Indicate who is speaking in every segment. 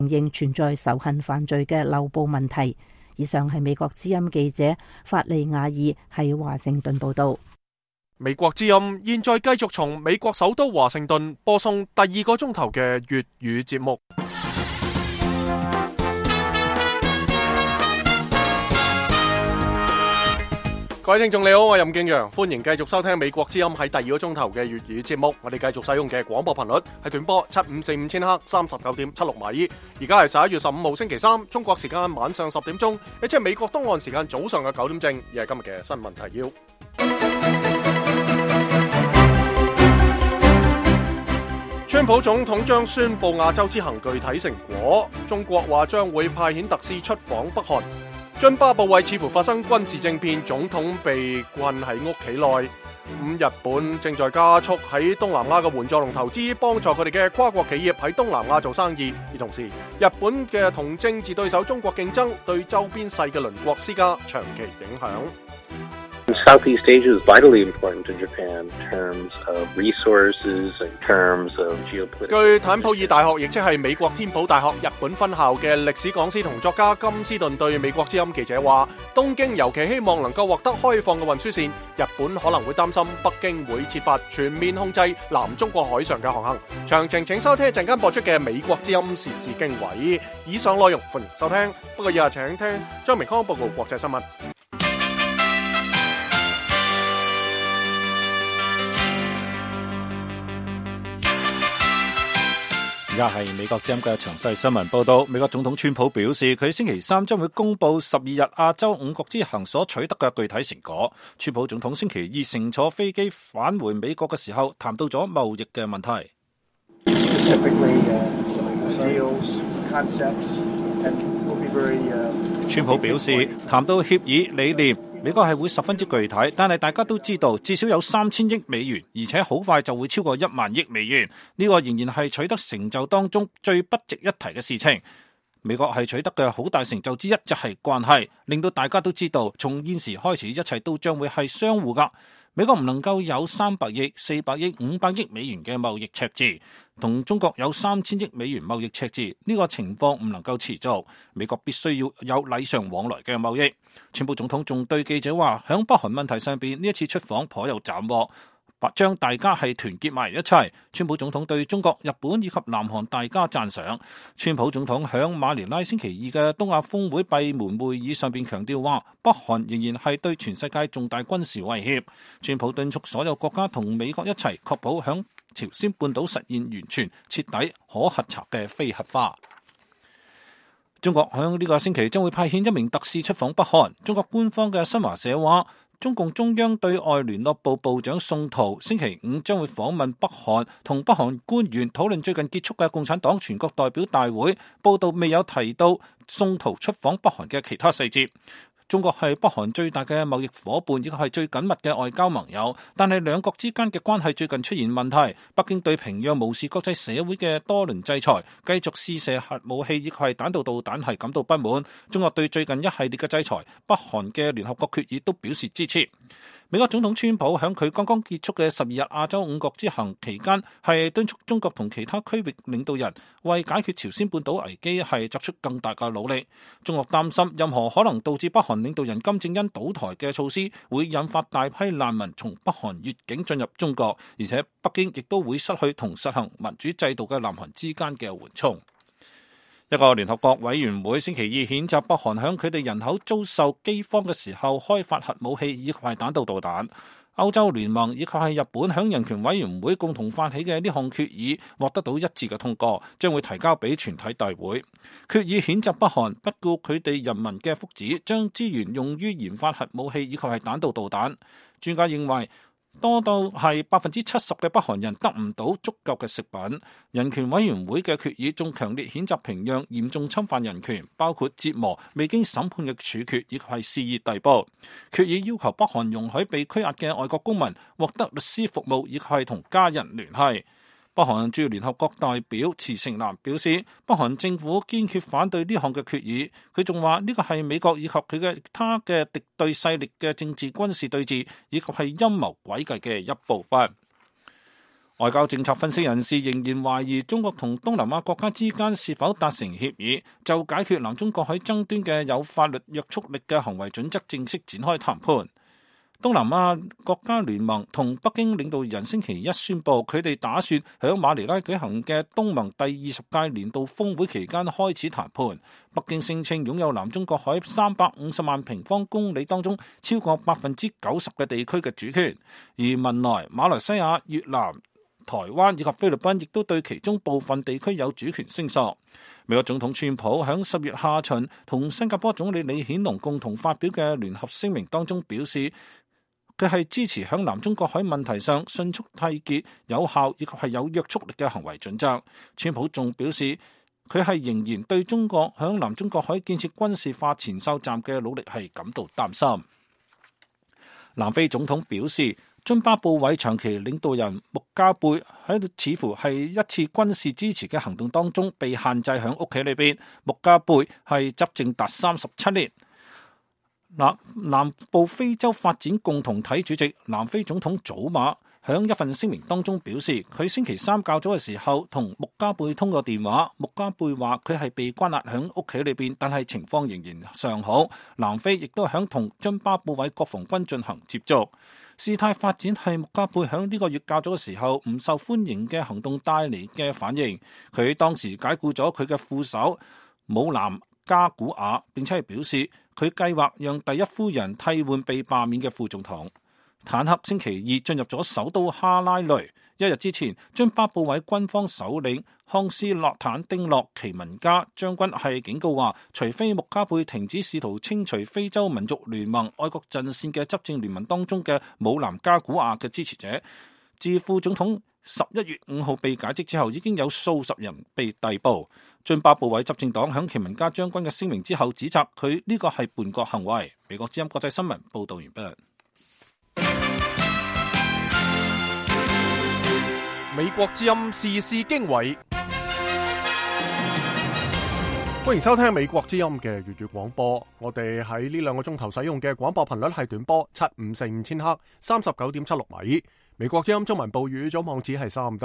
Speaker 1: 承認存在仇恨犯罪嘅漏報問題。以上係美國之音記者法利亞爾喺華盛頓報道。
Speaker 2: 美國之音現在繼續從美國首都華盛頓播送第2個鐘頭嘅粵語節目。各位聽眾你好，我係任敬陽，歡迎繼續收聽美國之音喺第2個鐘頭嘅粵語節目。我哋繼續使用嘅廣播頻率係短波7545千赫39.76米。而家係11月15號星期三，中國時間晚上10點鐘，亦即係美國東岸時間早上嘅9點正。而係今日嘅新聞提要。川普總統將宣布亞洲之行具體成果。中國話將會派遣特使出訪北韓。津巴布韋似乎發生軍事政變，總統被困喺屋企內。日本正在加速喺東南亞嘅援助同投資，幫助佢哋嘅跨國企業喺東南亞做生意。而同時，日本嘅同政治對手中國競爭，對周邊細嘅鄰國施加長期影響。
Speaker 3: Southeast Asia is vitally important to Japan in terms of resources, in terms of geopolitics.
Speaker 2: 據坦普爾大學，亦即係美國天普大學日本分校嘅歷史講師同作家金斯頓對美國之音記者話，東京尤其希望能夠獲得開放嘅運輸線，日本可能會擔心北京會設法全面控制南中國海上嘅航行。詳情請收聽一陣間播出嘅美國之音時事經緯。以上內容歡迎收聽，不過以下請聽張明康報告國際新聞。
Speaker 4: 而家係美國之音嘅詳細新聞報道。美國總統川普表示，佢星期三將會公布12日亞洲5國之行所取得嘅具體成果。川普總統星期二乘坐飛機返回美國嘅時候，談到咗貿易嘅問題。川普表示，談到協議理念，美國係會十分之具體，但係大家都知道至少有3000億美元，而且好快就會超過1萬億美元。呢個仍然係取得成就當中最不值一提嘅事情。美國係取得嘅好大成就之一就係關係，令到大家都知道從現時開始一切都將會係相互噶。美國唔能夠有300億、400億、500億美元嘅貿易赤字，同中國有3000億美元貿易赤字，呢個情況唔能夠持續。美國必須要有禮尚往來嘅貿易。川普總統仲對記者話，響北韓問題上邊呢一次出訪頗有斬獲，將大家係團結埋一齊。川普總統對中國、日本以及南韓大加讚賞。川普總統響馬尼拉星期二嘅東亞峰會閉門會議上邊強調話，北韓仍然係對全世界重大軍事威脅。川普敦促所有國家同美國一齊確保響朝鮮半島實現完全、徹底、可核查嘅非核化。中國響呢個星期將會派遣1名特使出訪北韓。中國官方嘅新華社話，中共中央對外聯絡部部長宋濤星期5將會訪問北韓，同北韓官員討論最近結束嘅共產黨全國代表大會。報道未有提到宋濤出訪北韓嘅其他細節。中國係北韓最大嘅貿易夥伴，亦係最緊密嘅外交盟友，但係兩國之間嘅關係最近出現問題。北京對平壤無視國際社會嘅多輪制裁，繼續試射核武器以及彈道導彈係感到不滿。中國對最近一系列嘅制裁，北韓嘅聯合國決議都表示支持。美國總統川普喺佢剛剛結束嘅12日亞洲5國之行期間，係敦促中國同其他區域領導人為解決朝鮮半島危機係作出更大嘅努力。中國擔心任何可能導致北韓領導人金正恩倒台嘅措施，會引發大批難民從北韓越境進入中國，而且北京亦都會失去同實行民主制度嘅南韓之間嘅緩衝。一個聯合國委員會星期二譴責北韓響佢哋人口遭受饑荒嘅時候開發核武器以及係彈道導彈。歐洲聯盟以及係日本響人權委員會共同發起嘅呢項決議獲得到一致嘅通過，將會提交俾全體大會。決議譴責北韓不顧佢哋人民嘅福祉，將資源用於研發核武器以及係彈道導彈。專家認為，多到係70%嘅北韓人得唔到足夠嘅食品。人權委員會嘅決議仲強烈譴責平壤嚴重侵犯人權，包括折磨、未經審判嘅處決以及係肆意逮捕。決議要求北韓容許被拘押嘅外國公民獲得律師服務以及係同家人聯繫。北韓駐聯合國代表池成南表示，北韓政府堅決反對呢項嘅決議。佢仲話呢個係美國以及佢嘅他嘅敵對勢力嘅政治軍事對峙以及係陰謀詭計嘅一部分。 外交政策分析人士仍然懷疑中國同東南亞國家之間是否達成協議，就解決南中國海爭端嘅有法律約束力嘅行為準則正式展開談判。東南亞國家聯盟同北京領導人星期一宣布，佢哋打算響馬尼拉舉行嘅東盟第20屆年度峰會期間開始談判。北京聲稱擁有南中國海350萬平方公里當中超過90%嘅地區嘅主權，而文萊、馬來西亞、越南、台灣以及菲律賓亦都對其中部分地區有主權聲索。美國總統川普響10月下旬同新加坡總理李顯龍共同發表嘅聯合聲明當中表示，佢係支持響南中國海問題上迅速締結有效以及係有約束力嘅行為準則。川普仲表示，佢係仍然對中國響南中國海建設軍事化前哨站嘅努力係感到擔心。南非總統表示，津巴布韋長期領導人穆加貝喺度似乎係一次軍事支持嘅行動當中被限制響屋企裏邊。穆加貝係執政達37年。南部非洲發展共同體主席南非總統祖馬響一份聲明當中表示，佢星期三較早嘅時候同穆加貝通過電話。穆加貝話佢係被關押響屋企裏邊，但係情況仍然尚好。南非亦都響同津巴布韋國防軍進行接觸。事態發展係穆加貝響呢個月較早嘅時候唔受歡迎嘅行動帶嚟嘅反應。佢當時解僱咗佢嘅副手姆南加古亞，並且係表示佢計劃讓第一夫人替換被罷免嘅副總統。坦克星期二進入咗首都哈拉雷。一日之前，津巴布韋軍方首領康斯洛坦丁洛奇文加將軍係警告話，除非穆加貝停止試圖清除非洲民族聯盟愛國陣線嘅執政聯盟當中嘅姆南加古亞嘅支持者。自副總統11月5號被解職之後，已經有數十人被逮捕。津巴布韋執政黨響奇文加將軍嘅聲明之後，指責佢呢個係叛國行為。美國之音國際新聞報道完畢。
Speaker 2: 美國之音時事經緯，歡迎收聽美國之音嘅粵語廣播。我哋喺呢2個鐘頭使用嘅廣播頻率係短波7545千赫39.76米。美國之音中文部語組網址係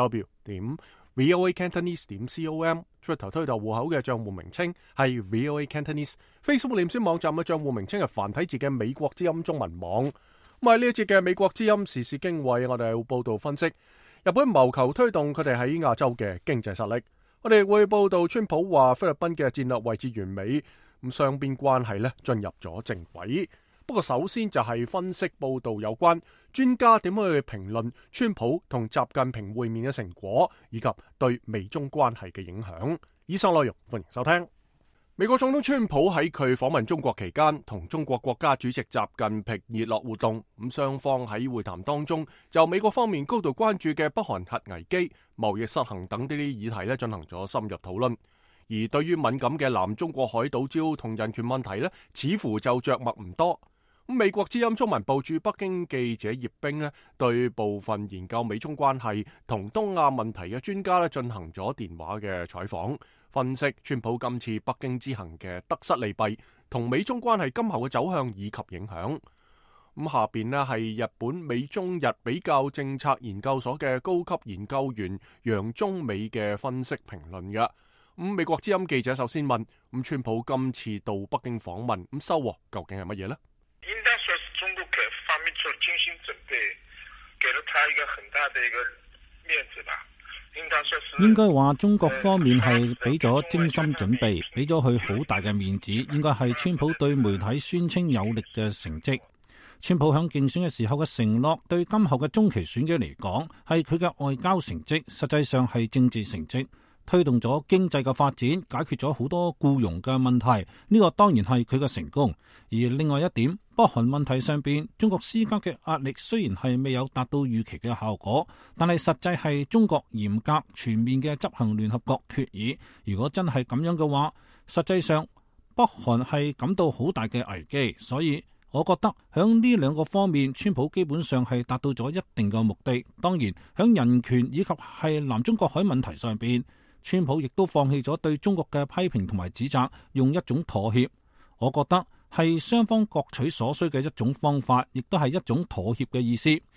Speaker 2: 3w.voacantonese.com，Twitter 推特戶口嘅賬戶名稱係 VOA Cantonese，Facebook 臉書網站嘅賬戶名稱係繁體字嘅美國之音中文網。咁喺呢一節嘅美國之音時事經緯，我哋會報道分析日本謀求推動佢哋喺亞洲嘅經濟實力。我哋會報道川普話菲律賓嘅戰略位置完美，咁雙邊關係呢進入咗正軌。不過首先就係分析報道有關專家點樣去評論川普同習近平會面嘅成果，以及對美中關係嘅影響。以上內容歡迎收聽。美國總統川普喺佢訪問中國期間，同中國國家主席習近平熱絡互動。咁雙方喺會談當中，就美國方面高度關注嘅北韓核危機、貿易失衡等呢啲議題進行咗深入討論。而對於敏感嘅南中國海島礁同人權問題似乎就着墨唔多。美國之音中文部駐北京記者葉冰對部分研究美中關係同東亞問題嘅專家進行咗電話嘅採訪，分析川普今次北京之行嘅得失利弊，同美中關係今後嘅走向以及影響。下邊係日本美中日比較政策研究所嘅高級研究員楊中美嘅分析評論嘅。美國之音記者首先問：川普今次到北京訪問，收穫究竟係乜嘢呢？
Speaker 5: 應該說是中國各方面做了精心準備，給了他一個很大的一個面子吧。
Speaker 4: 應該話中國方面係俾咗精心準備，俾咗佢好大嘅面子，應該係川普對媒體宣稱有力嘅成績。川普響競選嘅時候嘅承諾，對今後嘅中期選舉嚟講，係佢嘅外交成績，實際上係政治成績，推動咗經濟嘅發展，解決咗好多僱傭嘅問題，呢個當然係佢嘅成功。而另外一點，北韓問題上邊，中國施加嘅壓力雖然係未有達到預期嘅效果，但係實際係中國嚴格全面嘅執行聯合國決議。如果真係咁樣嘅話，實際上北韓係感到好大嘅危機。所以我覺得響呢2個方面，川普基本上係達到咗一定嘅目的。當然響人權以及係南中國海問題上邊，川普亦都放棄咗對中國嘅批評同埋指責，用一種妥協。我覺得係雙方各取所需嘅一種方法，亦都係一種妥協嘅意思。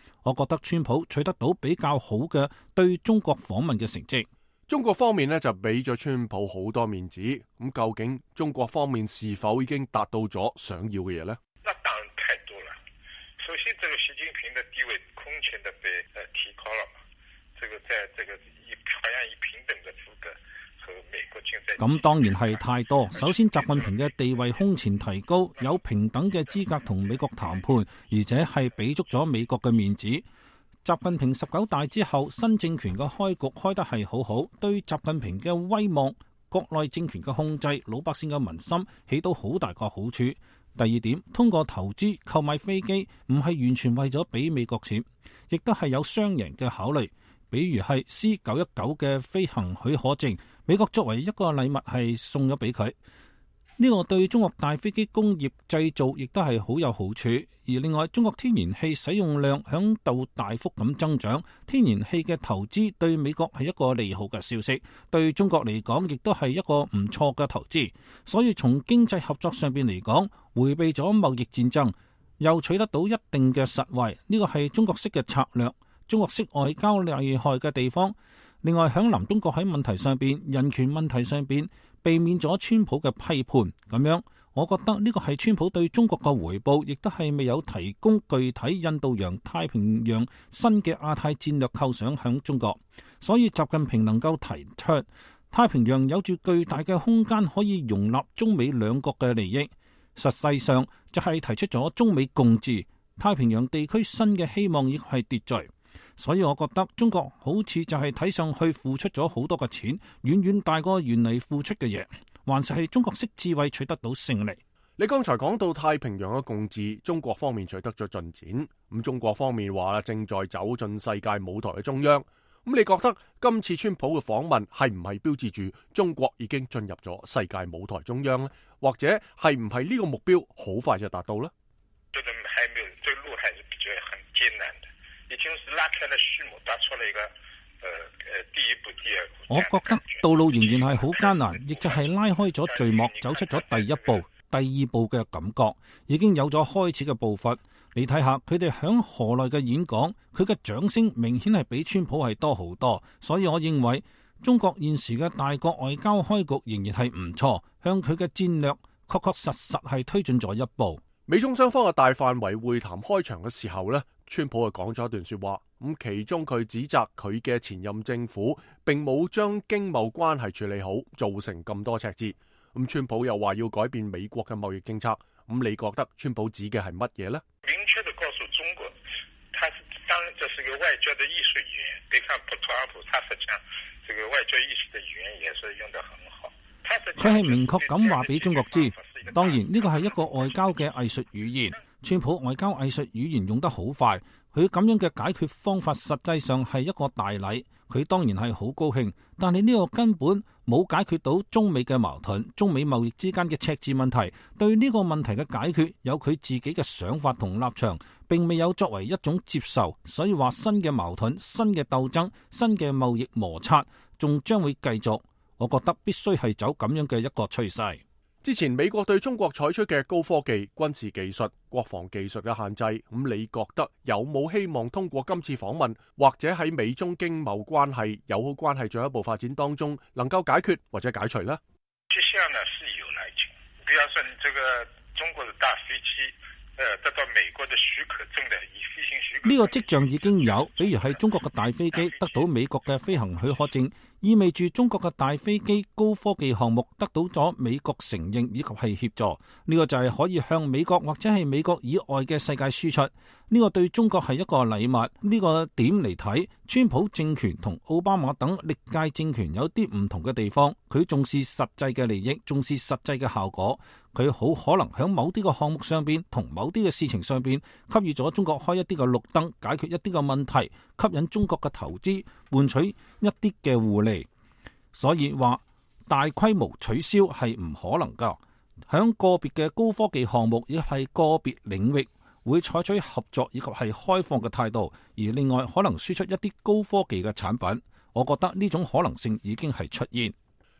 Speaker 4: 我覺得川普取得到比較好嘅對中國訪問嘅成績。
Speaker 2: 中國方面呢就俾咗川普好多面子，咁究竟中國方面是否已經達到咗想要嘅嘢呢？
Speaker 5: 那當然太多了。首先，這個習近平的地位空前的被提高了嘛，這個在這個好像以平等的資格和美國競爭。
Speaker 4: 咁當然係太多。首先，習近平嘅地位空前提高，有平等嘅資格同美國談判，而且係俾足咗美國嘅面子。習近平19大之後，新政權嘅開局開得係好好，對習近平嘅威望、國內政權嘅控制、老百姓嘅民心起到好大個好處。第二點，通過投資購買飛機，唔係完全為咗俾美國錢，亦都係有雙贏嘅考慮。比如係 C919 嘅飛行許可證，美國作為一個禮物係送咗俾佢。呢個對中國大飛機工業製造亦都係好有好處，而另外中國天然氣使用量響度大幅咁增長，天然氣嘅投資對美國係一個利好嘅消息，對中國嚟講亦都係一個唔錯嘅投資。所以從經濟合作上邊嚟講，迴避咗貿易戰爭，又取得到一定嘅實惠，呢個係中國式嘅策略，中國式外交厲害嘅地方。另外響南中國喺問題上邊，人權問題上邊，避免咗川普嘅批判，咁樣我覺得呢個係川普對中國嘅回報，亦都係未有提供具體印度洋太平洋新嘅亞太戰略構想響中國。所以習近平能夠提出太平洋有住巨大嘅空間可以容納中美兩國嘅利益，實際上就係提出咗中美共治太平洋地區新嘅希望，亦係秩序。所以我覺得中國好似就係睇上去付出咗好多嘅錢，遠遠大過原嚟付出嘅嘢，還是係中國式智慧取得到勝利。
Speaker 2: 你剛才講到太平洋嘅共治，中國方面取得咗進展，咁中國方面話正在走進世界舞台嘅中央。咁你覺得今次川普嘅訪問係唔係標誌住中國已經進入咗世界舞台中央呢？或者係唔係呢個目標好快就達到呢？
Speaker 5: 這個還沒有，這個路還是比較很艱難的。已經是拉開了序幕，打出了一個第一步、第二步。
Speaker 4: 我覺得道路仍然係好艱難，亦就係拉開咗序幕，走出咗第一步、第二步嘅感覺，已經有咗開始嘅步伐。你睇下佢哋響河內嘅演講，佢嘅掌聲明顯係比川普係多好多。所以我認為中國現時嘅大國外交開局仍然係唔錯，向佢嘅戰略確確實實係推進咗一步。
Speaker 2: 美中雙方嘅大範圍會談開場嘅時候呢，川普就講咗一段說話，咁其中佢指責佢嘅前任政府並冇將經貿關係處理好，造成咁多赤字。咁川普又話要改變美國嘅貿易政策，咁你覺得川普指嘅係乜嘢呢？
Speaker 5: 明確地告訴中國，當然這是個外交的藝術語言。別看特朗普，他實際上這個外交藝術的語言也是用得很好。
Speaker 4: 佢係明確咁話俾中國知，當然呢個係一個外交嘅藝術語言。川普外交藝術語言用得好快，佢咁樣嘅解決方法實際上係一個大禮，佢當然係好高興。但係呢個根本冇解決到中美嘅矛盾，中美貿易之間嘅赤字問題。對呢個問題嘅解決有佢自己嘅想法同立場，並未有作為一種接受。所以話新嘅矛盾、新嘅鬥爭、新嘅貿易摩擦仲將會繼續。我覺得必須係走咁樣嘅一個趨勢。
Speaker 2: 之前美國對中國採取嘅高科技、軍事技術、國防技術嘅限制，咁你覺得有冇希望通過今次訪問，或者喺美中經貿關係、友好關係進一步發展當中，能夠解決或者解除呢？
Speaker 5: 跡象呢是有來緊，比方說你這個中國的大飛機，得到美國的許可證的以飛行許可。
Speaker 4: 呢個跡象已經有，比如係中國嘅大飛機得到美國嘅飛行許可證，意味住中國嘅大飛機高科技項目得到咗美國承認以及係協助。呢個就係可以向美國或者係美國以外嘅世界輸出。呢個對中國係一個禮物。呢個點嚟睇，川普政權同奧巴馬等歷屆政權有啲唔同嘅地方。佢重視實際嘅利益，重視實際嘅效果。佢好可能喺某啲嘅項目上邊同某啲嘅事情上邊給予咗中國開一啲嘅綠燈，解決一啲嘅問題，吸引中國嘅投資，換取一啲嘅互利。所以話大規模取消係唔可能噶。響個別嘅高科技項目亦係個別領域會採取合作以及係開放嘅態度，而另外可能輸出一啲高科技嘅產品。我覺得呢種可能性已經係出現。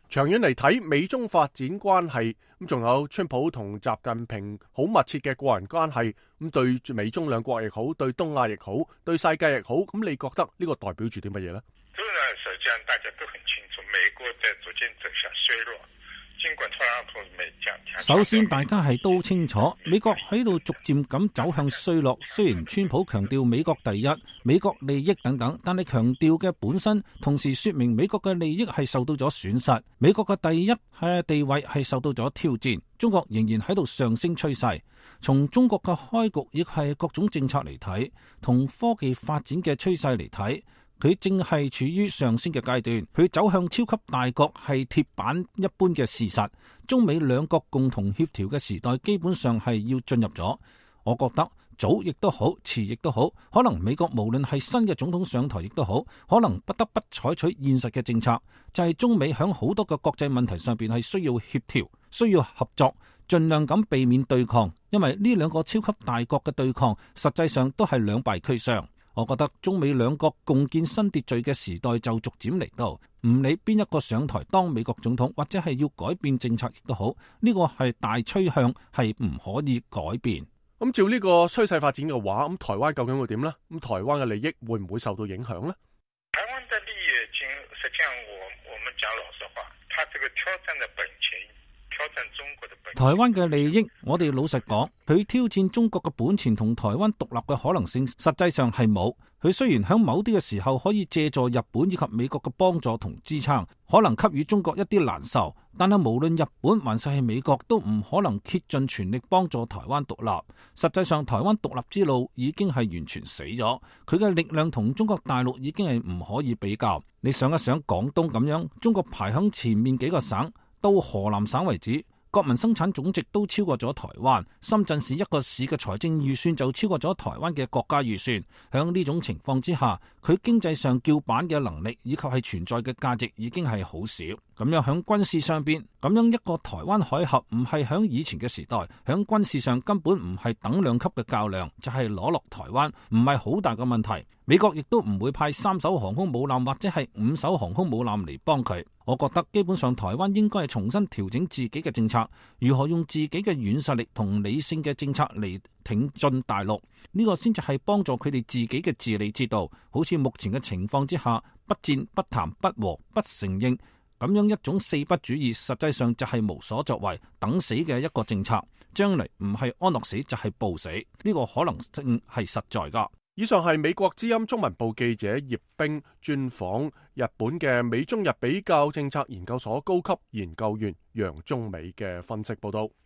Speaker 2: 長遠嚟睇，美中發展關係咁，仲有川普同習近平好密切嘅個人關係，咁對美中兩國亦好，對東亞亦好，對世界亦好，咁你覺得呢個代表住啲乜嘢呢？
Speaker 5: 這個呢，實際上大家都很清楚，美國在逐漸走向衰落。儘管特朗普
Speaker 4: 首先，大家係都清楚，美國喺度逐漸咁走向衰落。雖然川普強調美國第一、美國利益等等，但係強調嘅本身，同時說明美國嘅利益係受到咗損失，美國嘅第一係地位係受到咗挑戰。中國仍然喺度上升趨勢。從中國嘅開局，亦係各種政策嚟睇，同科技發展嘅趨勢嚟睇，佢正係處於上升嘅階段，佢走向超級大國係鐵板一般嘅事實。中美兩國共同協調嘅時代基本上係要進入咗。我覺得早亦都好，遲亦都好，可能美國無論係新嘅總統上台亦都好，可能不得不採取現實嘅政策，就係中美響好多嘅國際問題上邊係需要協調，需要合作，盡量咁避免對抗，因為呢兩個超級大國嘅對抗實際上都係兩敗俱傷。我覺得中美兩國共建新秩序嘅時代就逐漸嚟到，唔理邊一個上台當美國總統，或者係要改變政策亦都好，呢個係大趨向，係唔可以改變。
Speaker 2: 咁照呢個趨勢發展嘅話，咁台灣究竟會點呢？咁台灣嘅利益會唔會受到影響呢？
Speaker 5: 台灣嘅利益，實際上我們講老實話，它這個挑戰的本錢。
Speaker 4: 台灣嘅利益，我哋老實講，佢挑戰中國嘅本錢同台灣獨立嘅可能性，實際上係冇。佢雖然喺某啲嘅時候可以借助日本以及美國嘅幫助同支撐，可能給予中國一啲難受，但係無論日本還是係美國，都唔可能竭盡全力幫助台灣獨立。實際上，台灣獨立之路已經係完全死咗，佢嘅力量同中國大陸已經係唔可以比較。你想一想廣東咁樣，中國排響前面幾個省，到河南省為止，國民生產總值都超過咗台灣。深圳市一個市嘅財政預算就超過咗台灣嘅國家預算。響呢種情況之下，佢經濟上叫板嘅能力以及係存在嘅價值已經係好少。咁樣響軍事上邊，咁樣一個台灣海峽唔係響以前嘅時代，響軍事上根本唔係等量級嘅較量，就係攞落台灣唔係好大嘅問題。美國亦都唔會派3艘航空母艦或者係5艘航空母艦嚟幫佢。我覺得基本上台灣應該係重新調整自己嘅政策，如何用自己嘅軟實力同理性嘅政策嚟挺進大陸，呢個先至係幫助佢哋自己嘅治理之道。好似目前嘅情況之下，不戰不談不和不承認，咁樣一種四不主義，實際上就係無所作為等死嘅一個政策。將來唔係安樂死就係暴死，呢個可能性係實在噶。
Speaker 2: 以上係美國之音中文部記者葉冰專訪日本嘅美中日比較政策研究所高級研究員楊中美嘅分析報道。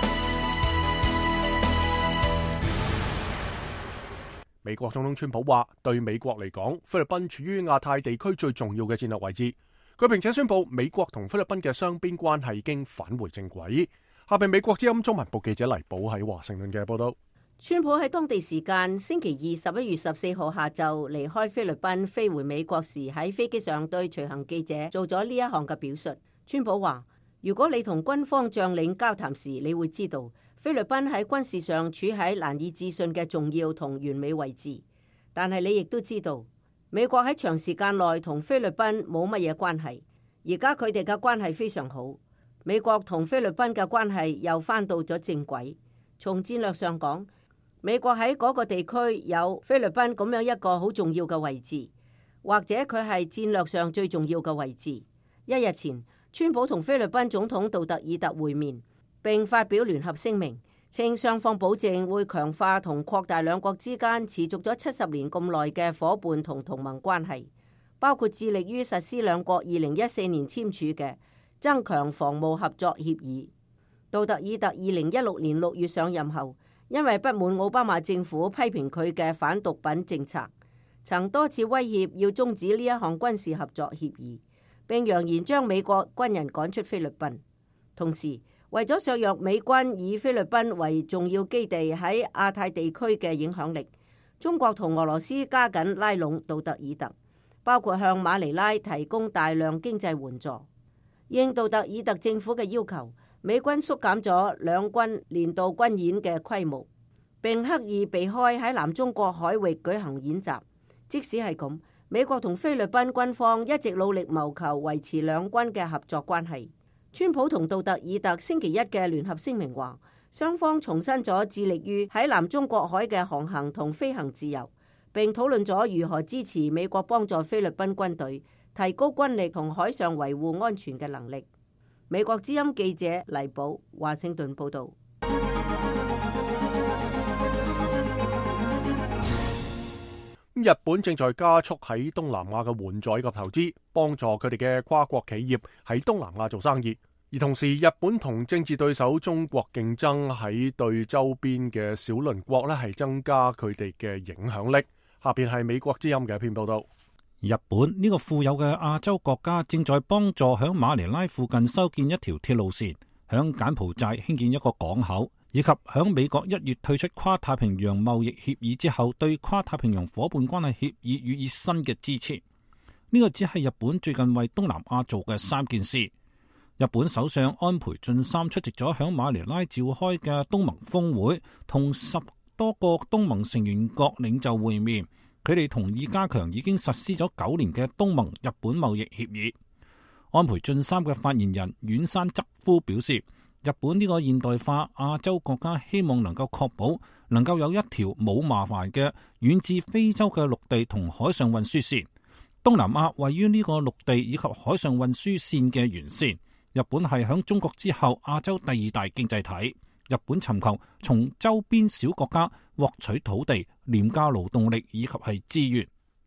Speaker 2: 美國總統川普話，對美國嚟講，菲律賓處於亞太地區最重要嘅戰略位置。佢並且宣布，美國同菲律賓嘅雙邊關係已經返回正軌。下邊美國之音中文部記者黎寶喺華盛頓嘅報道。
Speaker 1: 川普喺當地時間星期二11月14號下晝離開菲律賓飛回美國時，喺飛機上對隨行記者做咗呢一項嘅表述。川普話：如果你同軍方將領交談時，你會知道菲律賓喺軍事上處喺難以置信嘅重要同完美位置。但係你亦都知道，美國喺長時間內同菲律賓冇乜嘢關係，而家佢哋嘅關係非常好。美國同菲律賓嘅關係又返到咗正軌。從戰略上講，美國喺嗰個地區有菲律賓咁樣一個好重要嘅位置，或者佢係戰略上最重要嘅位置。一日前，川普同菲律賓總統杜特爾特會面，並發表聯合聲明，稱雙方保證會強化同擴大兩國之間持續咗70年咁耐嘅夥伴同同盟關係，包括致力於實施兩國2014年簽署嘅增強防務合作協議。杜特爾特2016年6月上任後，因為不滿奧巴馬政府批評佢嘅反毒品政策，曾多次威脅要終止呢一項軍事合作協議，並揚言將美國軍人趕出菲律賓。同時，為咗削弱美軍以菲律賓為重要基地喺亞太地區嘅影響力，中國同俄羅斯加緊拉攏杜特爾特，包括向馬尼拉提供大量經濟援助。應杜特爾特政府嘅要求，美軍縮減咗兩軍年度軍演嘅規模，並刻意避開喺南中國海域舉行演習。即使係咁， 美國同菲律賓軍方一直努力謀求維持兩軍嘅合作關係。川普同杜特爾特星期一嘅聯合聲明話，雙方重申咗致力於喺南中國海嘅航行同飛行自由，並討論咗如何支持美國幫助菲律賓軍隊提高軍力同海上維護安全嘅能力。美國之音記者黎寶華盛頓報道。
Speaker 2: 日本正在加速喺東南亞嘅援助及投資，幫助佢哋嘅跨國企業喺東南亞做生意。而同時，日本同政治對手中國競爭，喺對周邊嘅小鄰國呢係增加佢哋嘅影響力。下邊係美國之音嘅一篇報道。
Speaker 4: 日本呢個富有嘅亞洲國家正在幫助響馬尼拉附近修建一條鐵路線，響柬埔寨興建一個港口，以及響美國1月退出跨太平洋貿易協議之後，對跨太平洋夥伴關係協議予以新嘅支持。呢個只係日本最近為東南亞做嘅3件事。日本首相安倍晉三出席咗響馬尼拉召開嘅東盟峰會，同10多個東盟成員國領袖會面。佢哋同意加強已經實施咗9年嘅東盟日本貿易協議。安倍晉三嘅發言人遠山則夫表示，日本呢個現代化亞洲國家希望能夠確保能夠有一條冇麻煩嘅遠至非洲嘅陸地同海上運輸線。東南亞位於呢個陸地以及海上運輸線嘅沿線。日本係響中國之後亞洲第2大經濟體。日本尋求從周邊小國家獲取土地、廉價勞動力以及係資源。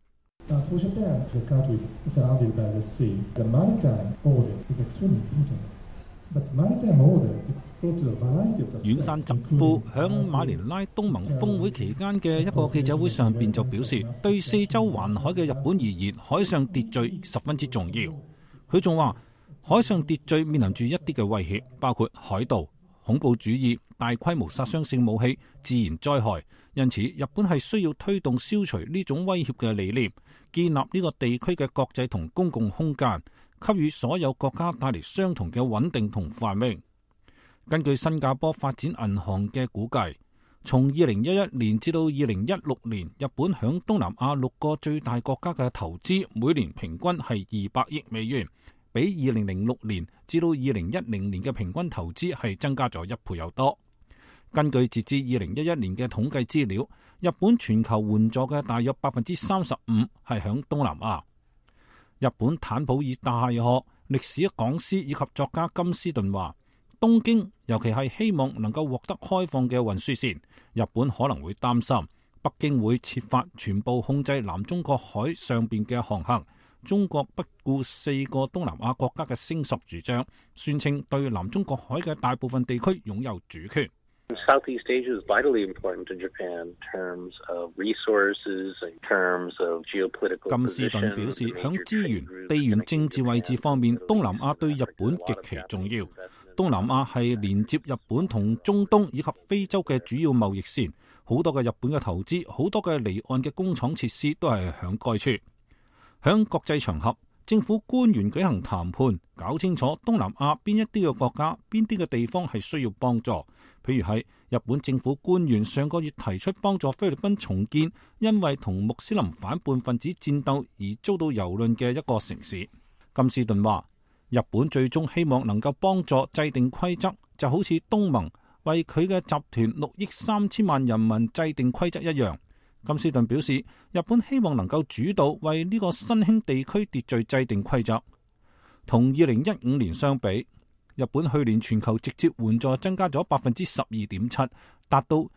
Speaker 4: 遠山則夫響馬尼拉東盟峰會期間嘅一個記者會上邊就表示，對四周環海嘅日本而言，海上秩序十分之重要。佢仲話，海上秩序面臨住一啲嘅威脅，包括海盜、恐怖主義、大規模殺傷性武器、自然災害，因此日本係需要推動消除呢種威脅嘅理念，建立呢個地區嘅國際同公共空間，給予所有國家帶嚟相同嘅穩定同繁榮。根據新加坡發展銀行嘅估計，從2011年至到2016年，日本響東南亞6個最大國家嘅投資每年平均係200億美元。比2006年至到2010年嘅平均投資係增加咗1倍有多。根據截至2011年嘅統計資料，日本全球援助嘅大約35%係響東南亞。日本坦普爾大學歷史講師以及作家金斯頓話，東京尤其係希望能夠獲得開放嘅運輸線，日本可能會擔心北京會設法全部控制南中國海上邊嘅航行。中國不顧4個東南亞國家嘅聲索主張，宣稱對南中國海嘅大部分地區擁有主權。
Speaker 3: Southeast Asia is vitally important to Japan in terms of resources, in terms of geopolitical.
Speaker 4: 金斯頓表示，響資源、地緣政治位置方面，東南亞對日本極其重要。東南亞係連接日本同中東以及非洲嘅主要貿易線，好多嘅日本嘅投資，好多嘅離岸嘅工廠設施都係響該處。響國際場合，政府官員舉行談判，搞清楚東南亞邊一啲嘅國家、邊啲嘅地方係需要幫助。譬如係日本政府官員上個月提出幫助菲律賓重建，因為同穆斯林反叛分子戰鬥而遭到蹂躪嘅一個城市。金斯頓話，日本最終希望能夠幫助制定規則，就好似東盟為佢嘅集團6億3千萬人民制定規則一樣。金斯頓表示，日本希望能夠主導為呢個新興地區秩序制定規則。同2015年相比，日本去年全球直接援助增加咗 12.7%， 達到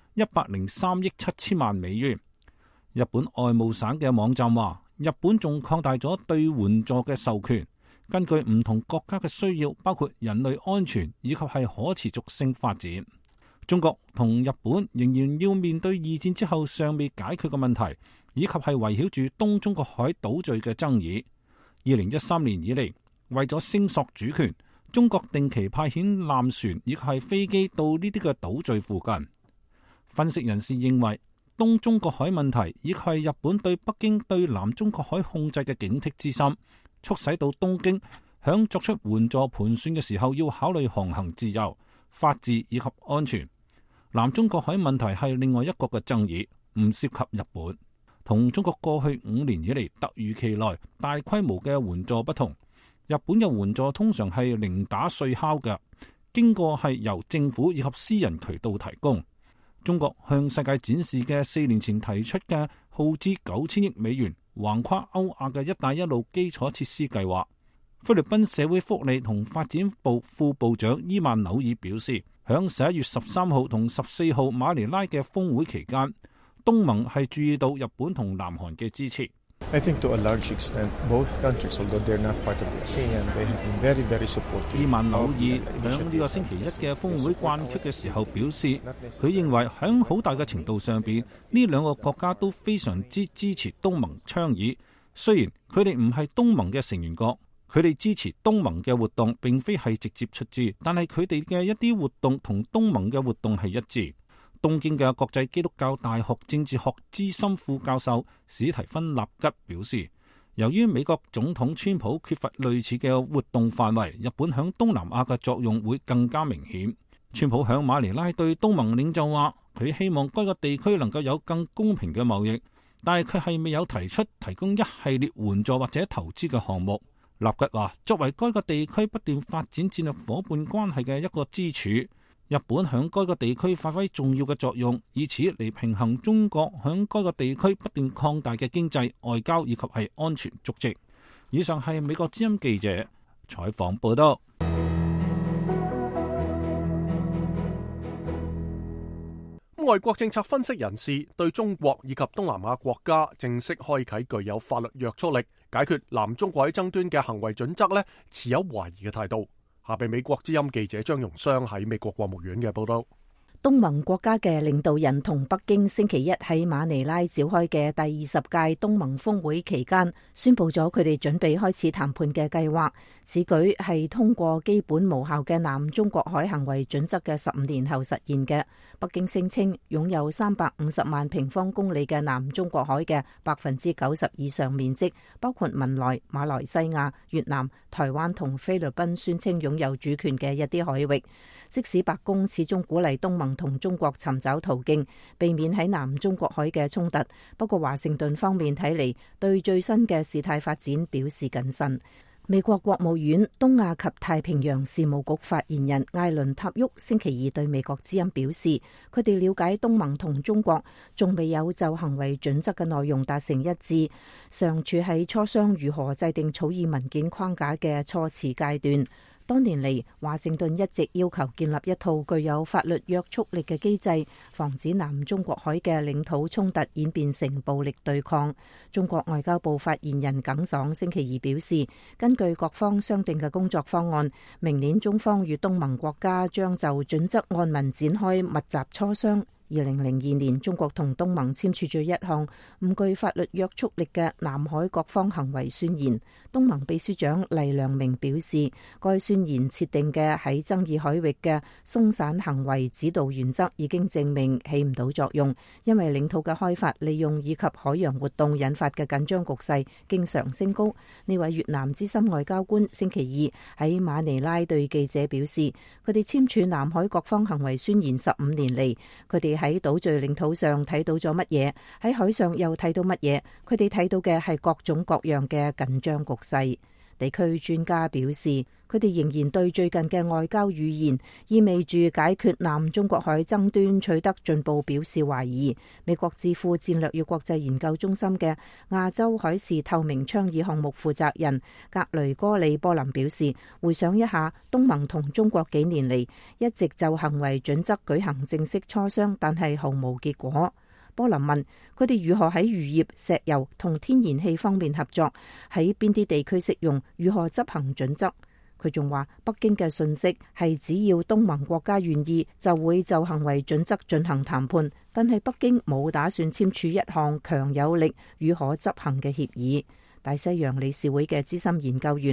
Speaker 4: 103億7千萬美元。日本外務省嘅網站話，日本仲擴大咗對援助嘅授權，根據唔同國家嘅需要，包括人類安全以及係可持續性發展。中國同日本仍然要面對2戰之後尚未解決嘅問題，以及係圍繞住東中國海島嶼嘅爭議。2013年以嚟，為咗聲索主權，中國定期派遣艦船以及係飛機到呢啲嘅島嶼附近。分析人士認為，東中國海問題以及係日本對北京對南中國海控制嘅警惕之心，促使到東京響作出援助盤算嘅時候要考慮航行自由、法治以及安全。南中國海問題係另外一個嘅爭議，唔涉及日本。 同中國過去5年以嚟突如其來大規模嘅援助不同，日本嘅援助通常係零打稅敲嘅，經過係由政府以及私人渠道提供。中國向世界展示嘅4年前提出嘅耗資9000億美元橫跨歐亞嘅一帶一路基礎設施計劃。菲律賓社會福利同發展部副部長伊曼紐爾表示，響11月13號同14號馬尼拉嘅峰會期間，東盟係注意到日本同南韓嘅支持。
Speaker 6: I think to a large extent, both countries, although they're not part of the ASEAN, they have been very, very supportive.
Speaker 4: 伊曼紐爾響呢個星期一嘅峰會關決嘅時候表示，佢認為響好大嘅程度上邊，呢兩個國家都非常之支持東盟倡議。雖然佢哋唔係東盟嘅成員國，佢哋支持東盟嘅活動並非係直接出資，但係佢哋嘅一啲活動同東盟嘅活動係一致。東京嘅國際基督教大學政治學資深副教授史提芬納吉表示，由於美國總統川普缺乏類似嘅活動範圍，日本響東南亞嘅作用會更加明顯。川普響馬尼拉對東盟領袖話，佢希望該個地區能夠有更公平嘅貿易，但係佢係未有提出提供一系列援助或者投資嘅項目。納吉話，作為該個地區不斷發展戰略夥伴關係嘅一個支柱，日本響該個地區發揮重要嘅作用，以此嚟平衡中國響該個地區不斷擴大嘅經濟、外交以及係安全足跡。以上係美國之音記者採訪報道。
Speaker 2: 外國政策分析人士對中國以及東南亞國家正式開啟具有法律約束力解決南中國爭端嘅行為準則呢，持有懷疑嘅態度。下被美國之音記者張容湘喺美國國務院嘅報道。
Speaker 1: 東盟國家嘅領導人同北京星期一喺馬尼拉召開嘅第20屆東盟峰會期間，宣布咗佢哋準備開始談判嘅計劃。此舉係通過基本無效嘅南中國海行為準則嘅15年後實現嘅。北京聲稱擁有350萬平方公里嘅南中國海嘅90%以上面積，包括文萊、馬來西亞、越南、台灣同菲律賓宣稱擁有主權嘅一啲海域。即使白宮始終鼓勵東盟同中國尋找途徑，避免喺南中國海嘅衝突，不過華盛頓方面睇嚟對最新嘅事態發展表示謹慎。美國國務院東亞及太平洋事務局發言人艾倫塔沃星期二對美國之音表示，佢哋了解東盟同中國仲未有就行為準則嘅內容達成一致，尚處喺磋商如何制定草擬文件框架嘅初始階段。多年嚟，華盛頓一直要求建立一套具有法律約束力嘅機制，防止南中國海嘅領土衝突演變成暴力對抗。中國外交部發言人耿爽星期二表示，根據各方商定嘅工作方案，明年中方與東盟國家將就準則按文展開密集磋商。2002年，中國同東盟簽署咗一項唔具法律約束力嘅南海各方行為宣言。東盟秘書長黎良明表示，該宣言設定嘅喺爭議海域嘅鬆散行為指導原則已經證明起唔到作用，因為領土嘅開發、利用以及海洋活動引發嘅緊張局勢經常升高。呢位越南資深外交官星期二喺馬尼拉對記者表示，佢哋簽署南海各方行為宣言15年嚟，佢哋喺島嶼領土上睇到咗乜嘢，喺海上又睇到乜嘢，佢哋睇到嘅係各種各樣嘅緊張局勢。地區專家表示，佢哋仍然對最近嘅外交語言意味住解決南中國海爭端取得進步表示懷疑。美國智庫戰略與國際研究中心嘅亞洲海事透明倡議項目負責人格雷戈里波林表示，回想一下，東盟同中國幾年嚟一直就行為準則舉行正式磋商，但係毫無結果。波林問佢哋如何喺漁業、石油同天然氣方面合作，喺邊啲地區適用，如何執行準則。佢仲話，北京嘅訊息係只要東盟國家願意，就會就行為準則進行談判，但係北京冇打算簽署一項強有力與可執行嘅協議。大西洋理事會嘅資深研究員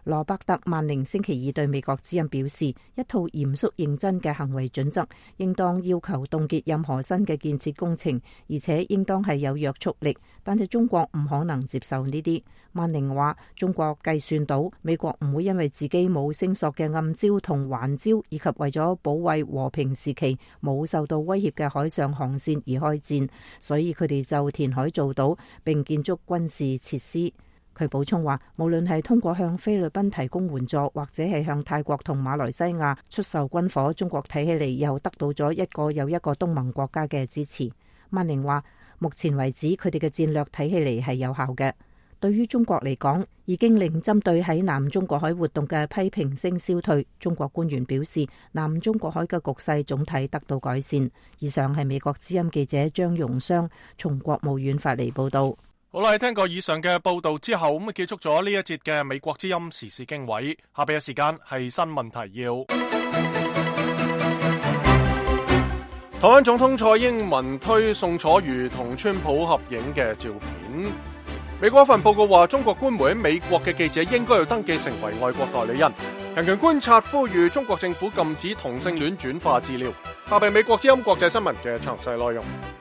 Speaker 7: 羅伯特曼寧星期二對美國之音表示，一套嚴肅認真嘅行為準則，應當要求凍結任何新嘅建設工程，而且應當係有約束力。但係中國唔可能接受呢啲。曼寧話：中國計算到美國唔會因為自己冇聲索嘅暗礁同環礁，以及為咗保衛和平時期冇受到威脅嘅海上航線而開戰，所以佢哋就填海造島並建築軍事設施。佢補充話，無論係通過向菲律賓提供援助，或者係向泰國同馬來西亞出售軍火，中國睇起嚟又得到咗一個又一個東盟國家嘅支持。曼寧話，目前為止佢哋嘅戰略睇起嚟係有效嘅。對於中國嚟講，已經令針對喺南中國海活動嘅批評聲消退。中國官員表示，南中國海嘅局勢總體得到改善。以上係美國之音記者張容商從國務院發嚟報道。
Speaker 2: 好啦，聽過以上嘅報道之後，咁結束咗呢一節嘅美國之音時事經緯。下邊嘅時間係新聞提要。台灣總統蔡英文推宋楚瑜同川普合影嘅照片。美國一份報告話，中國官媒喺美國嘅記者應該要登記成為外國代理人。人權觀察呼籲中國政府禁止同性戀轉化資料。下邊美國之音國際新聞嘅詳細內容。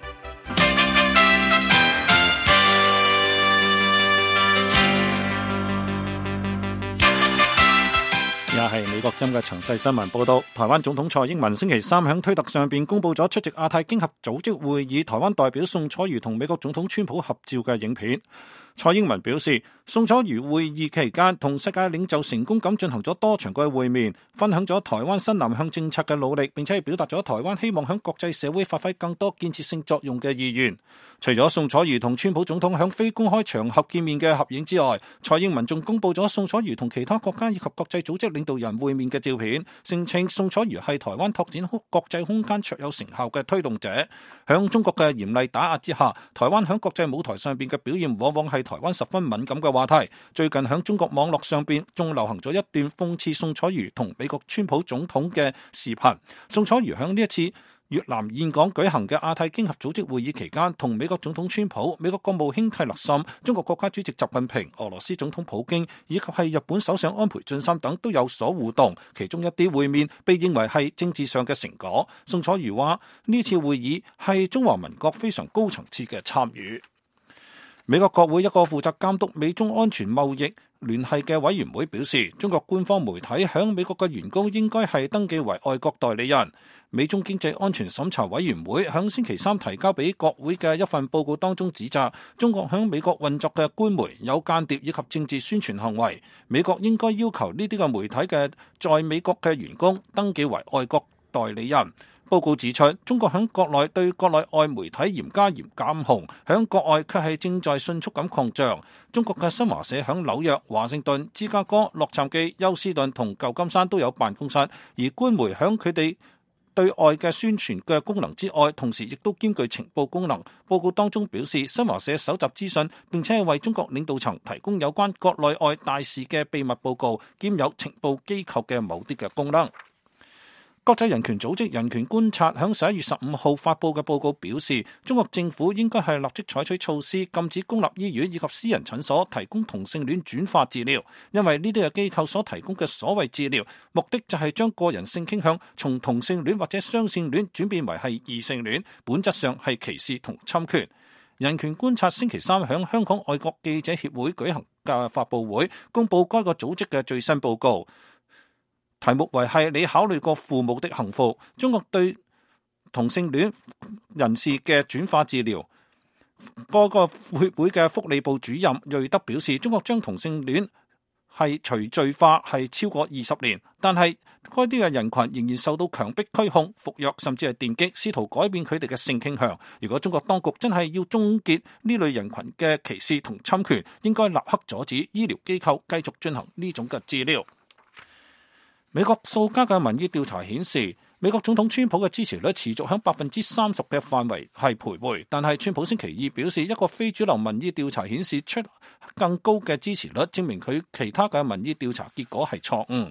Speaker 4: 也係美國之音嘅詳細新聞報道。台灣總統蔡英文星期三喺推特上邊公布咗出席亞太經合組織會議台灣代表宋楚瑜同美國總統川普合照嘅影片。蔡英文表示，宋楚瑜會議期間同世界領袖成功咁進行咗多場嘅會面，分享咗台灣新南向政策嘅努力，並且係表達咗台灣希望喺國際社會發揮更多建設性作用嘅意願。除咗宋楚瑜同川普總統喺非公開場合見面嘅合影之外，蔡英文仲公布咗宋楚瑜同其他國家以及國際組織領導人會面嘅照片，聲稱宋楚瑜係台灣拓展國際空間卓有成效嘅推動者。響中國嘅嚴厲打壓之下，台灣響國際舞台上邊嘅表現往往係台灣十分敏感嘅話題。最近響中國網絡上邊仲流行咗一段諷刺宋楚瑜同美國川普總統嘅視頻。宋楚瑜響呢一次越南峴港舉行嘅亞太經合組織會議期間，同美國總統川普、美國國務卿蒂勒森、中國國家主席習近平、俄羅斯總統普京以及係日本首相安倍晉三等都有所互動，其中一啲會面被認為係政治上嘅成果。宋楚瑜話呢次會議係中華民國非常高層次嘅參與。美國國會一個負責監督美中安全貿易聯繫嘅委員會表示，中國官方媒體響美國嘅員工應該係登記為外國代理人。美中經濟安全審查委員會響星期三提交俾國會嘅一份報告當中指責，中國響美國運作嘅官媒有間諜以及政治宣傳行為。美國應該要求呢啲嘅媒體嘅在美國嘅員工登記為外國代理人。報告指出，中國響國內對國內外媒體嚴加監控，響國外卻係正在迅速咁擴張。中國嘅新華社響紐約、華盛頓、芝加哥、洛杉磯、休斯頓同舊金山都有辦公室，而官媒響佢哋對外嘅宣傳嘅功能之外，同時亦都兼具情報功能。報告當中表示，新華社搜集資訊，並且係為中國領導層提供有關國內外大事嘅秘密報告，兼有情報機構嘅某啲嘅功能。國際人權組織人權觀察響11月15號發佈嘅報告表示，中國政府應該係立即採取措施，禁止公立醫院以及私人診所提供同性戀轉化治療，因為呢啲嘅機構所提供嘅所謂治療，目的就係將個人性傾向從同性戀或者雙性戀轉變為係異性戀，本質上係歧視同侵權。人權觀察星期三響香港外國記者協會舉行嘅發佈會，公佈該個組織嘅最新報告。題目為係你考慮過父母的幸福，中國對同性戀人士嘅轉化治療。嗰個協會嘅福利部主任瑞德表示，中國將同性戀係除罪化係超過20年，但係該啲嘅人群仍然受到強迫拘控、服藥甚至係電擊，試圖改變佢哋嘅性傾向。如果中國當局真係要終結呢類人群嘅歧視同侵權，應該立刻阻止醫療機構繼續進行呢種嘅治療。美國數家嘅民意調查顯示，美國總統川普嘅支持率持續喺30%嘅範圍係徘徊，但係川普星期二表示，一個非主流民意調查顯示出更高嘅支持率，證明佢其他嘅民意調查結果係錯誤。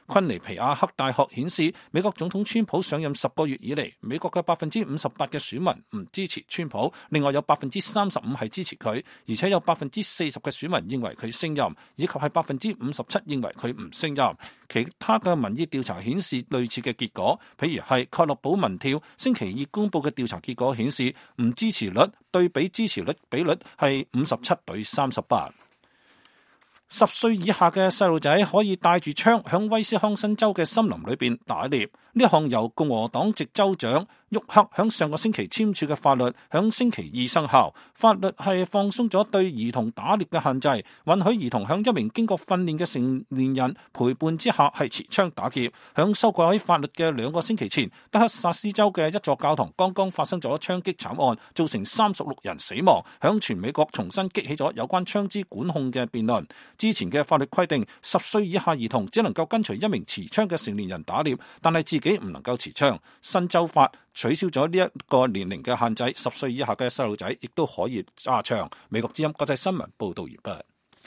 Speaker 4: 昆尼皮亞克大學顯示，美國總統川普上任10個月以嚟，美國嘅58%嘅選民唔支持川普，另外有35%係支持佢，而且有40%嘅選民認為佢勝任，以及係57%認為佢唔勝任。其他嘅民意調查顯示類似嘅結果，譬如係蓋洛普民調星期二公佈嘅調查結果顯示，唔支持率對比支持率比率係57對38。10歲以下嘅細路仔可以帶住槍響威斯康辛州嘅森林裏邊打獵。呢項由共和黨籍州長沃克響上個星期簽署嘅法律，響星期二生效。法律係放鬆咗對兒童打獵嘅限制，允許兒童響一名經過訓練嘅成年人陪伴之下係持槍打劫。響修改法律嘅2個星期前，德克薩斯州嘅一座教堂剛剛發生咗槍擊慘案，造成36人死亡，響全美國重新激起咗有關槍支管控嘅辯論。之前嘅法律規定，10歲以下兒童只能夠跟隨一名持槍嘅成年人打獵，但係自己唔能夠持槍。新州法取消咗呢一個年齡嘅限制，10歲以下嘅細路仔亦都可以揸槍。美國之音國際新聞報道完畢。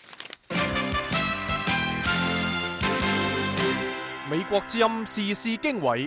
Speaker 2: 美國之音時事經緯，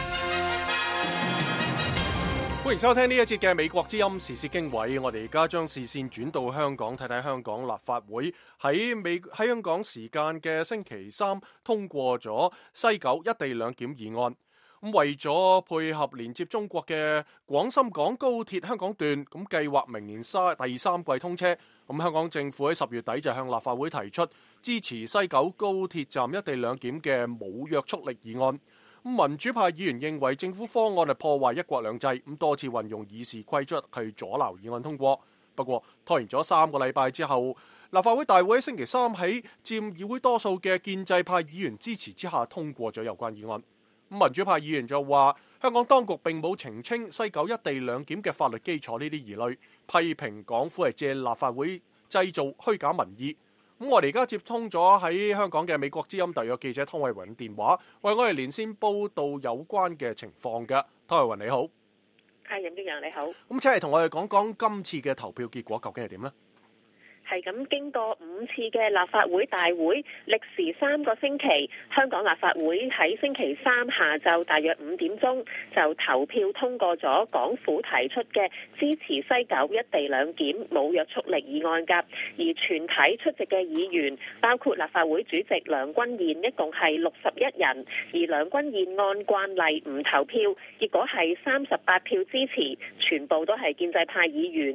Speaker 2: 歡迎收聽呢一節嘅美國之音時事經緯。我哋而家將視線轉到香港，睇睇香港立法會喺香港時間嘅星期三通過咗西九一地兩檢議案。咁為咗配合連接中國嘅廣深港高鐵香港段，咁計劃明年第三季通車。咁香港政府喺10月底就向立法會提出支持西九高鐵站一地兩檢嘅冇約束力議案。民主派議員認為政府方案係破壞一國兩制，咁多次運用議事規則去阻撓議案通過。不過拖延咗3個禮拜之後，立法會大會喺星期三喺佔議會多數嘅建制派議員支持之下通過咗有關議案。民主派議員就話香港當局並冇澄清西九一地兩檢嘅法律基礎呢啲疑慮，批評港府係借立法會製造虛假民意。咁我哋而家接通咗喺香港嘅美國之音特約記者湯慧雲電話，為我哋連線報道有關嘅情況嘅。湯慧雲你好。
Speaker 8: 係，任敬陽你好。
Speaker 2: 咁請嚟同我哋講講今次嘅投票結果究竟係點呢？
Speaker 8: 係咁，經過5次嘅立法會大會，歷時3個星期，香港立法會喺星期三下晝大約5點鐘就投票通過咗港府提出嘅支持西九一地兩檢冇約束力議案㗎。而全體出席嘅議員包括立法會主席梁君彥，一共係61人，而梁君彥按慣例唔投票，結果係38票支持，全部都係建制派議員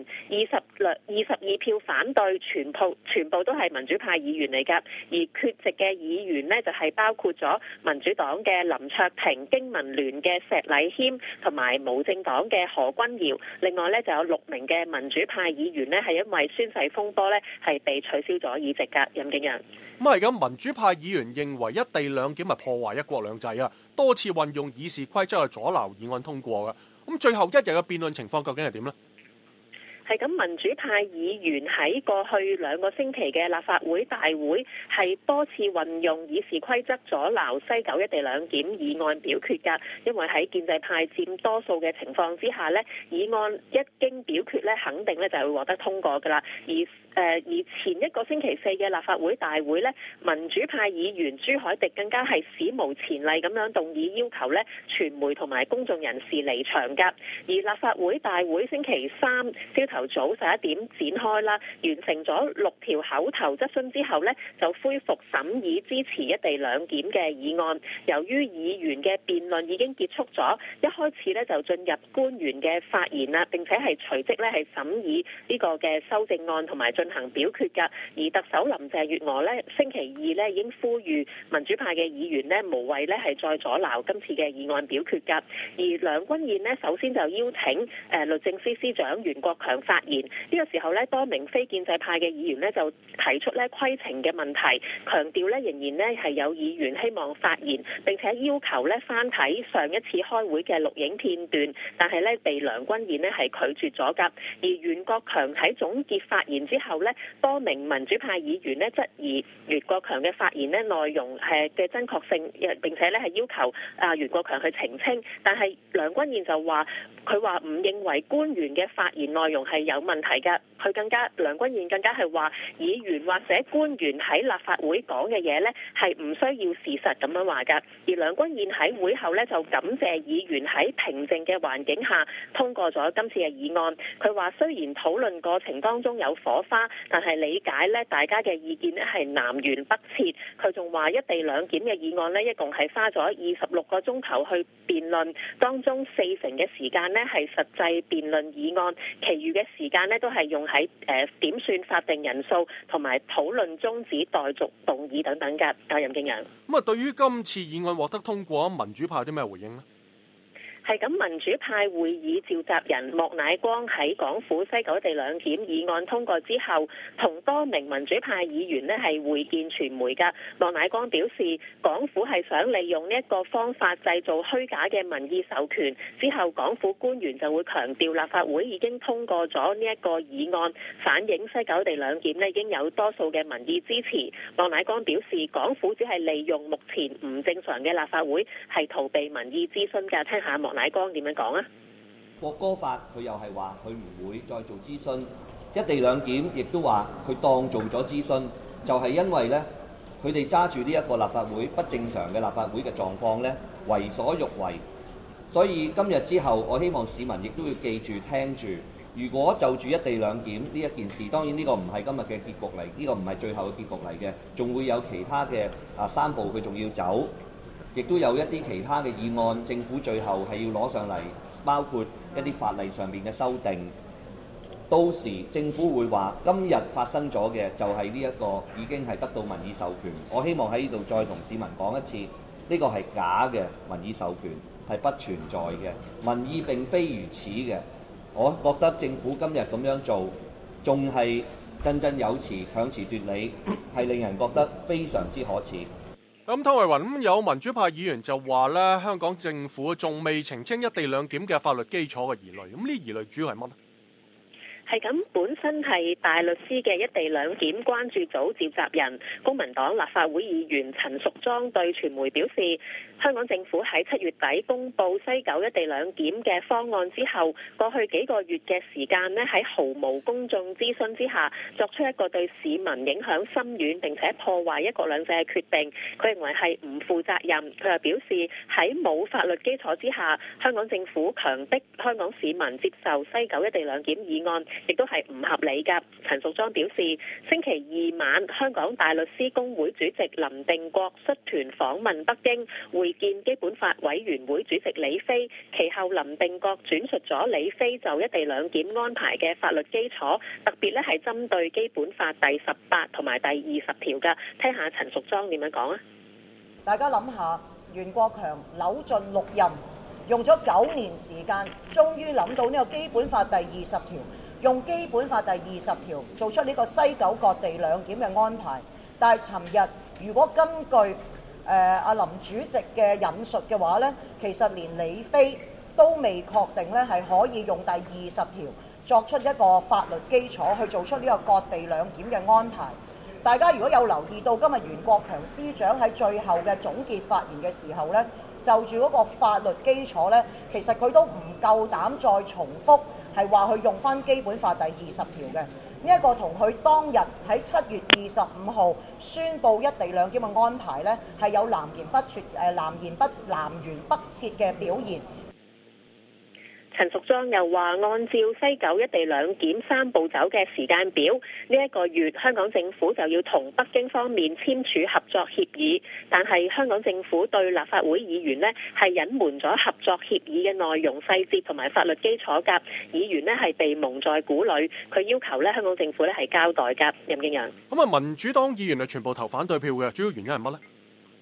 Speaker 8: ，22票反對。全部都係民主派議員嚟㗎，而缺席嘅議員呢，就係包括咗民主黨嘅林卓廷、經民聯嘅石禮謙同埋無政黨嘅何君堯。另外呢，就有6名嘅民主派議員呢，係因為宣誓風波呢，係被取消咗議席㗎。任敬陽。
Speaker 2: 咁而家民主派議員認為一地兩檢係破壞一國兩制啊，多次運用議事規則去阻撓議案通過㗎。咁最後一日嘅辯論情況究竟係點呢？
Speaker 8: 係咁，民主派議員喺過去2個星期嘅立法會大會係多次運用議事規則阻撓西九一地兩檢議案表決㗎，因為喺建制派佔多數嘅情況之下呢，議案一經表決呢，肯定呢就會獲得通過㗎啦。而前1個星期4嘅立法會大會呢，民主派議員朱凱廸更加係史無前例咁樣動議要求呢傳媒同埋公眾人士離場㗎。而立法會大會星期三朝頭早11點展開啦，完成咗6條口頭質詢之後呢，就恢復審議支持一地兩檢嘅議案。由於議員嘅辯論已經結束咗，一開始呢就進入官員嘅發言啦，並且係隨即呢係審議呢個嘅修正案同埋進行表決㗎。而特首林鄭月娥呢，星期二呢已經呼籲民主派嘅議員呢無謂呢係再阻撓今次嘅議案表決㗎。而梁君彥呢，首先就邀請律政司司長袁國強發言。呢個時候呢，多名非建制派嘅議員呢就提出呢規程嘅問題，強調呢仍然呢係有議員希望發言，並且要求呢翻睇上一次開會嘅錄影片段，但係呢被梁君彥呢係拒絕咗㗎。而袁國強喺總結發言之後後呢，多名民主派議員呢質疑袁國強嘅發言呢內容嘅真確性，並且呢係要求袁國強去澄清。但係梁君彥就話，佢話唔認為官員嘅發言內容係有問題㗎。梁君彥更加係話，議員或者官員喺立法會講嘅嘢呢係唔需要事實咁樣話㗎。而梁君彥喺會後呢就感謝議員喺平靜嘅環境下通過咗今次嘅議案。佢話雖然討論過程當中有火花，但係理解呢大家嘅意見呢係南轅北轍。佢仲話一地兩檢嘅議案呢一共係花咗26個鐘頭去辯論，當中40%嘅時間呢係實際辯論議案，其餘嘅時間呢都係用喺點算法定人數同埋討論中止待續動議等等嘅。任敬揚，
Speaker 2: 咁啊，對於今次議案獲得通過，民主派有啲咩回應呢？
Speaker 8: 係咁，民主派會議召集人莫乃光喺港府西九一地兩檢議案通過之後，同多名民主派議員呢係會見傳媒㗎。莫乃光表示，港府係想利用呢一個方法製造虛假嘅民意授權，之後港府官員就會強調立法會已經通過咗呢一個議案，反映西九一地兩檢呢已經有多數嘅民意支持。莫乃光表示，港府只係利用目前唔正常嘅立法會，係逃避民意諮詢㗎。聽下莫乃光點樣講啊？
Speaker 9: 國歌法佢又係話佢唔會再做諮詢，一地兩檢亦都話佢當做咗諮詢，就係因為呢，佢哋揸住呢一個立法會不正常嘅立法會嘅狀況呢，為所欲為。所以今日之後，我希望市民亦都要記住聽住。如果就住一地兩檢呢一件事，當然呢個唔係今日嘅結局嚟，呢個唔係最後嘅結局嚟嘅，仲會有其他嘅3步佢仲要走。亦都有一啲其他嘅議案，政府最後係要攞上嚟，包括一啲法例上面嘅修訂。到時政府會話，今日發生咗嘅就係呢一個已經係得到民意授權。我希望喺呢度再同市民講一次，呢個係假嘅民意授權，係不存在嘅，民意並非如此嘅。我覺得政府今日咁樣做，仲係振振有詞、強詞奪理，係令人覺得非常之可恥。
Speaker 2: 咁湯慧雲，有民主派議員就話咧，香港政府仲未澄清一地兩檢嘅法律基礎嘅疑慮。咁呢疑慮主要係乜呢？
Speaker 8: 係咁，本身係大律師嘅一地兩檢關注組召集人、公民黨立法會議員陳淑莊對傳媒表示，香港政府喺7月底公布西九一地兩檢嘅方案之後，過去幾個月嘅時間呢，喺毫無公眾諮詢之下，作出一個對市民影響深遠並且破壞一國兩制嘅決定，佢認為係唔負責任。佢又表示喺冇法律基礎之下，香港政府強迫香港市民接受西九一地兩檢議案，亦都係唔合理㗎。陳淑莊表示，星期二晚香港大律師公會主席林定國率團訪問北京，會見基本法委員會主席李飛。其後林定國轉述咗李飛就一地兩檢安排嘅法律基礎，特別咧係針對基本法第18同埋第20條㗎。聽下陳淑莊點樣講啊？
Speaker 10: 大家諗下，袁國強扭盡6任，用咗9年時間，終於諗到呢個基本法第20條。用基本法第20條做出呢個西九各地兩檢嘅安排，但係尋日如果根據阿林主席嘅引述嘅話呢，其實連李飛都未確定呢係可以用第20條作出一個法律基礎去做出呢個各地兩檢嘅安排。大家如果有留意到今日袁國強司長喺最後嘅總結發言嘅時候呢，就住嗰個法律基礎呢，其實佢都唔夠膽再重複。係話佢用翻基本法第20條嘅呢一個，同佢當日喺7月25號宣布一地兩檢嘅安排呢，係有南轅北轍嘅表現。
Speaker 8: 陳淑莊又話，按照西九一地兩檢3步走嘅時間表，呢一個月香港政府就要同北京方面簽署合作協議，但係香港政府對立法會議員呢係隱瞞咗合作協議嘅內容細節同埋法律基礎㗎，議員呢係被蒙在鼓裏，佢要求呢香港政府呢係交代㗎。任敬揚，
Speaker 2: 咁啊，民主黨議員係全部投反對票嘅，主要原因係乜呢？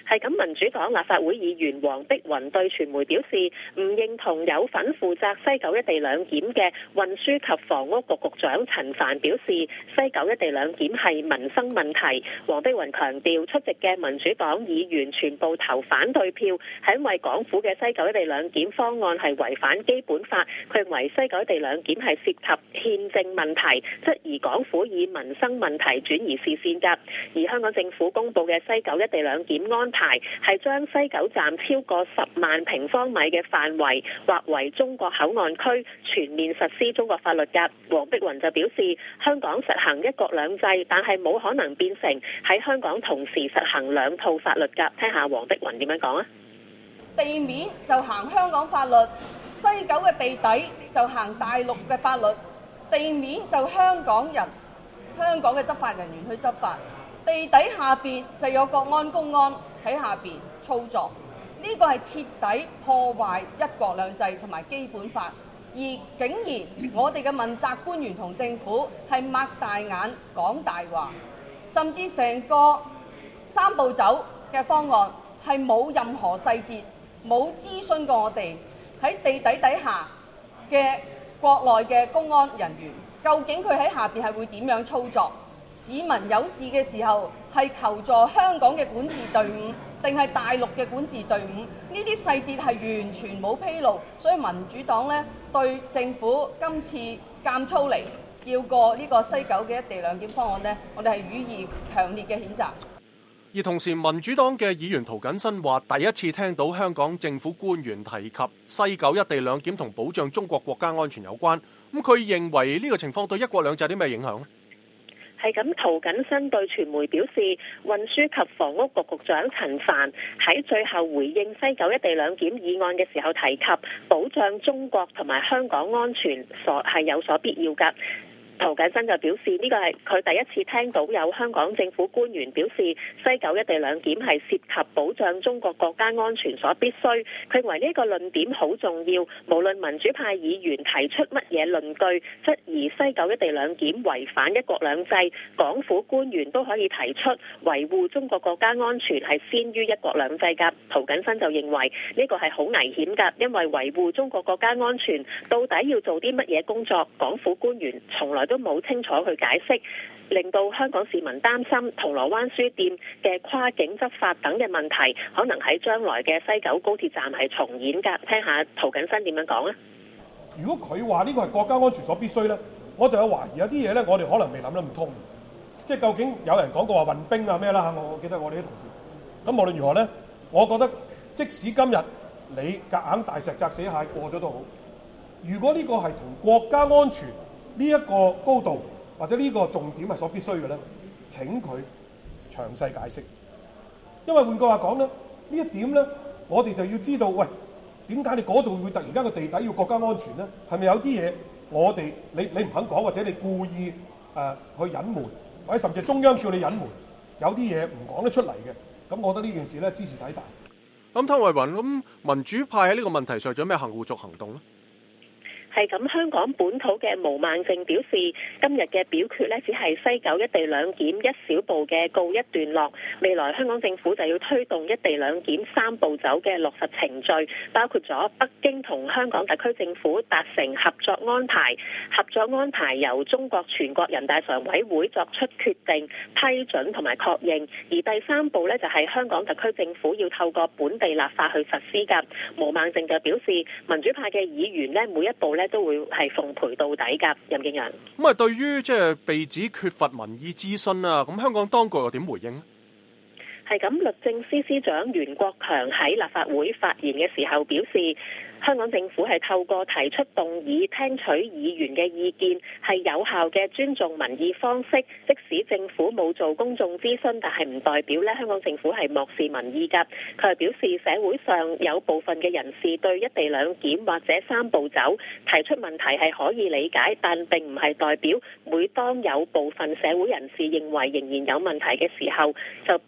Speaker 8: 係咁，民主黨立法會議員黃碧雲對傳媒表示，唔認同有份負責西九一地兩檢嘅運輸及房屋局局長陳帆表示，西九一地兩檢係民生問題。黃碧雲強調，出席嘅民主黨議員全部投反對票，係因為港府嘅西九一地兩檢方案係違反基本法。佢認為西九一地兩檢係涉及憲政問題，質疑港府以民生問題轉移視線㗎。而香港政府公布嘅西九一地兩檢安排係將西九站超過10萬平方米嘅範圍劃為中國口岸區，全面實施中國法律㗎。黃碧雲就表示，香港實行一國兩制，但係冇可能變成喺香港同時實行兩套法律㗎。聽下黃碧雲點樣講啊？
Speaker 11: 地面就行香港法律，西九嘅地底就行大陸嘅法律。地面就香港人、香港嘅執法人員去執法，地底下邊就有國安公安喺下邊操作。呢個係徹底破壞一國兩制同埋基本法，而竟然我哋嘅問責官員同政府係擘大眼講大話，甚至成個三步走嘅方案係冇任何細節，冇諮詢過我哋喺地底底下嘅國內嘅公安人員，究竟佢喺下邊係會點樣操作？市民有事嘅時候係求助香港嘅管治隊伍，定係大陸嘅管治隊伍？呢啲細節係完全冇披露，所以民主黨呢對政府今次監粗嚟要過呢個西九嘅一地兩檢方案呢，我哋係予以強烈嘅譴責。
Speaker 2: 而同時，民主黨嘅議員涂謹申話：第一次聽到香港政府官員提及西九一地兩檢同保障中國國家安全有關。咁佢認為呢個情況對一國兩制有啲咩影響呢？
Speaker 8: 係咁，涂謹申對傳媒表示，運輸及房屋局局長陳帆喺最後回應西九一地兩檢議案嘅時候提及，保障中國同埋香港安全係有所必要㗎。涂謹申就表示，呢個係佢第一次聽到有香港政府官員表示西九一地兩檢係涉及保障中國國家安全所必須。佢認為呢個論點好重要，無論民主派議員提出乜嘢論據，質疑西九一地兩檢違反一國兩制，港府官員都可以提出維護中國國家安全係先於一國兩制㗎。涂謹申就認為呢個係好危險㗎，因為維護中國國家安全到底要做啲乜嘢工作，港府官員從來都冇清楚去解釋，令到香港市民擔心銅鑼灣書店嘅跨境執法等嘅問題，可能喺將來嘅西九高鐵站係重演㗎。聽下涂謹申點樣講啊？
Speaker 12: 如果佢話呢個係國家安全所必須呢，我就有懷疑有啲嘢呢，我哋可能未諗得唔通。即係究竟有人講過話運兵啊咩啦嚇，我記得我哋啲同事。咁無論如何呢，我覺得即使今日你夾硬大石砸死蟹過咗都好，如果呢個係同國家安全呢一個高度或者呢個重點係所必須嘅咧，請佢詳細解釋。因為換句話講咧，呢一點咧，我哋就要知道，喂，點解你嗰度會突然間個地底要國家安全咧？係咪有啲嘢我哋你唔肯講，或者你故意去隱瞞，或者甚至中央叫你隱瞞，有啲嘢唔講得出嚟嘅？咁我覺得呢件事咧，茲事體大。
Speaker 2: 咁湯慧雲，咁民主派喺呢個問題上有咩後續行動咧？
Speaker 8: 係咁，香港本土嘅毛孟靜表示，今日嘅表決呢，只係西九一地兩檢一小步嘅告一段落。未來香港政府就要推動一地兩檢三步走嘅落實程序，包括咗北京同香港特區政府達成合作安排，合作安排由中國全國人大常委會作出決定、批准同埋確認。而第三步呢，就係香港特區政府要透過本地立法去實施㗎。毛孟靜就表示，民主派嘅議員呢，每一步呢都會係奉陪到底㗎。任敬揚，
Speaker 2: 咁啊，對於即係被指缺乏民意諮詢啊，咁香港當局又點回應呢？
Speaker 8: 係咁，律政司司長袁國強喺立法會發言嘅時候表示，香港政府係透過提出動議聽取議員嘅意見，係有效嘅尊重民意方式。即使政府冇做公眾諮詢，但係唔代表咧香港政府係漠視民意㗎。佢係表示社會上有部分嘅人士對一地兩檢或者三步走提出問題係可以理解，但並唔係代表每當有部分社會人士認為仍然有問題嘅時候，就必然咧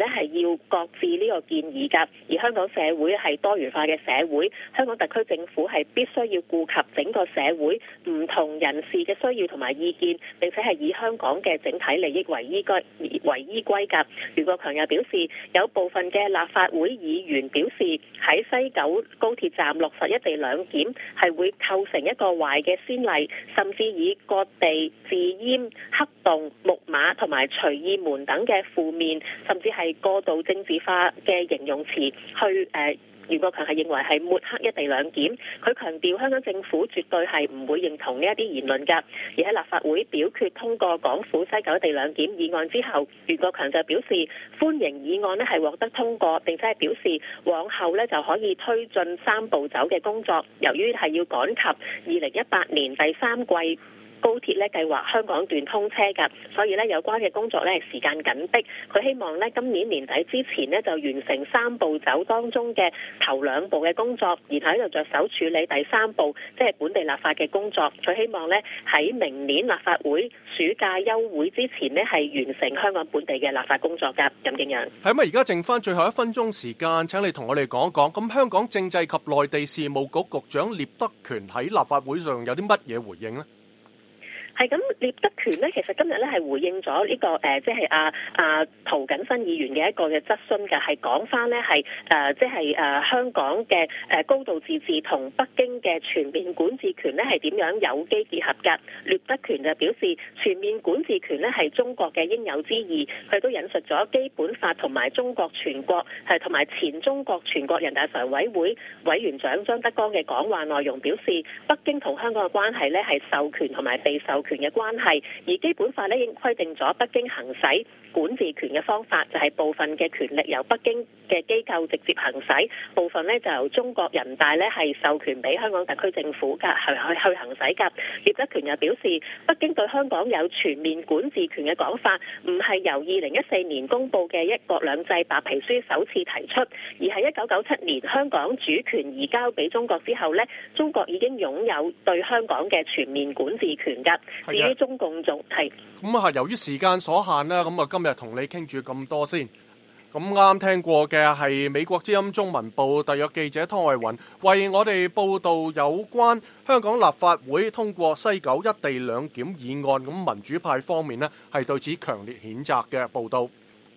Speaker 8: 係要擱置呢個建議㗎。而香港社會係多元化嘅社會，香港特區政府係必須要顧及整個社會唔同人士嘅需要同埋意見，並且係以香港嘅整體利益為依歸㗎。袁國強又表示，有部分嘅立法會議員表示喺西九高鐵站落實一地兩檢係會構成一個壞嘅先例，甚至以割地、自閹、黑洞、木馬同埋隨意門等嘅負面，甚至係過度政治化嘅形容詞去袁國強係認為係抹黑一地兩檢，佢強調香港政府絕對係唔會認同呢一啲言論㗎。而喺立法會表決通過港府西九一地兩檢議案之後，袁國強就表示歡迎議案呢係獲得通過，並且係表示往後呢就可以推進三步走嘅工作。由於係要趕及2018年第3季高鐵咧計劃香港段通車㗎，所以咧有關嘅工作咧係時間緊迫。佢希望咧今年年底之前呢就完成三步走當中嘅頭2步嘅工作，然後喺度着手處理第3步，即係本地立法嘅工作。佢希望咧喺明年立法會暑假休會之前呢係完成香港本地嘅立法工作㗎。任敬揚，
Speaker 2: 係咪而家剩翻最後1分鐘時間？請你同我哋講一講。咁香港政制及內地事務局局長聶德權喺立法會上有啲乜嘢回應呢？
Speaker 8: 係咁，聶德權呢，其實今日咧係回應咗呢個即係涂謹申議員嘅一個嘅質詢嘅，係講翻呢係即係香港嘅高度自治同北京嘅全面管治權呢係點樣有機結合㗎？聶德權就表示全面管治權呢係中國嘅應有之義，佢都引述咗基本法同埋中國全國同埋前中國全國人大常委會委員長張德江嘅講話內容，表示北京同香港嘅關係呢係授權同埋被授權嘅關係，而基本法呢已經規定咗北京行使管治權嘅方法，就係部分嘅權力由北京嘅機構直接行使，部分呢就由中國人大呢係授權俾香港特區政府㗎去行使㗎。聶德權又表示，北京對香港有全面管治權嘅講法，唔係由2014年公佈嘅一國兩制白皮書首次提出，而係1997年香港主權移交俾中國之後呢，中國已經擁有對香港嘅全面管治權㗎。至於中共仲係
Speaker 2: 咁由於時間所限啦，咁今日同你傾住咁多先。咁啱聽過嘅係美國之音中文部特約記者湯慧雲為我哋報道有關香港立法會通過西九一地兩檢議案，咁民主派方面呢係對此強烈譴責嘅報道。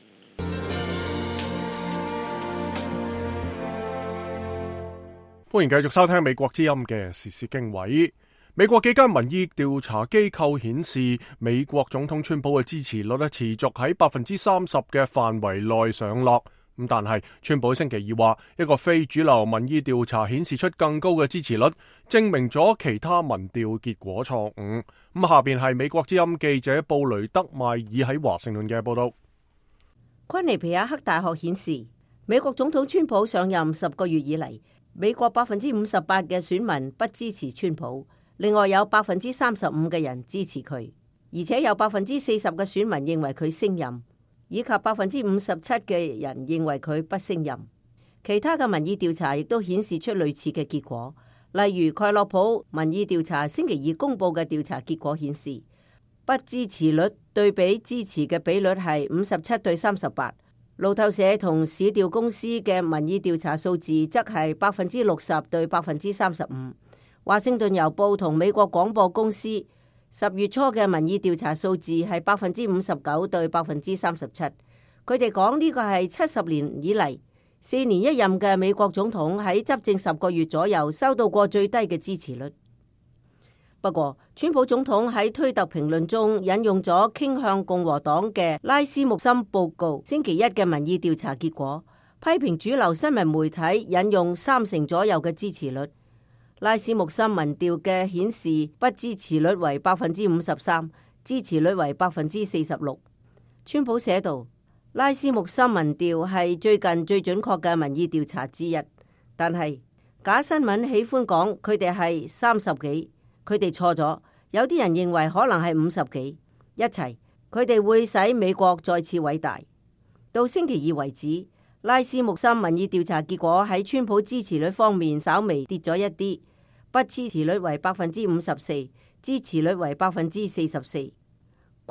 Speaker 2: 歡迎繼續收聽美國之音嘅時事經緯。美國幾間民意調查機構顯示，美國總統川普嘅支持率持續喺30%嘅範圍內上落。咁但係川普星期二話，一個非主流民意調查顯示出更高嘅支持率，證明咗其他民調結果錯誤。咁下邊係美國之音記者布雷德邁爾喺華盛頓嘅報道。
Speaker 1: 昆尼皮亞克大學顯示，美國總統川普上任10個月以嚟，美國58%嘅選民不支持川普。另外有35%嘅人支持佢，而且有40%嘅選民認為佢勝任，以及57%嘅人認為佢不勝任。其他嘅民意調查亦都顯示出類似嘅結果，例如蓋洛普民意調查星期二公佈嘅調查結果顯示，不支持率對比支持嘅比率係57對38。路透社同市調公司嘅民意調查數字則係60%對35%。華盛頓郵報同美國廣播公司10月初嘅民意調查數字係59%對37%。佢哋講呢個係70年以嚟4年一任嘅美國總統喺執政10個月左右收到過最低嘅支持率。不過，川普總統喺推特評論中引用咗傾向共和黨嘅拉斯穆森報告星期一嘅民意調查結果，批評主流新聞媒體引用30%左右嘅支持率。拉斯穆森民調嘅顯示不支持率為53%，支持率為46%。川普寫道，拉斯穆森民調係最近最準確嘅民意調查之一，但係假新聞喜歡講佢哋係30幾，佢哋錯咗。有啲人認為可能係50幾，一齊佢哋會使美國再次偉大。到星期二為止，拉斯穆森民意調查結果喺川普支持率方面稍微跌咗一啲。不支持率為54%，支持率為44%。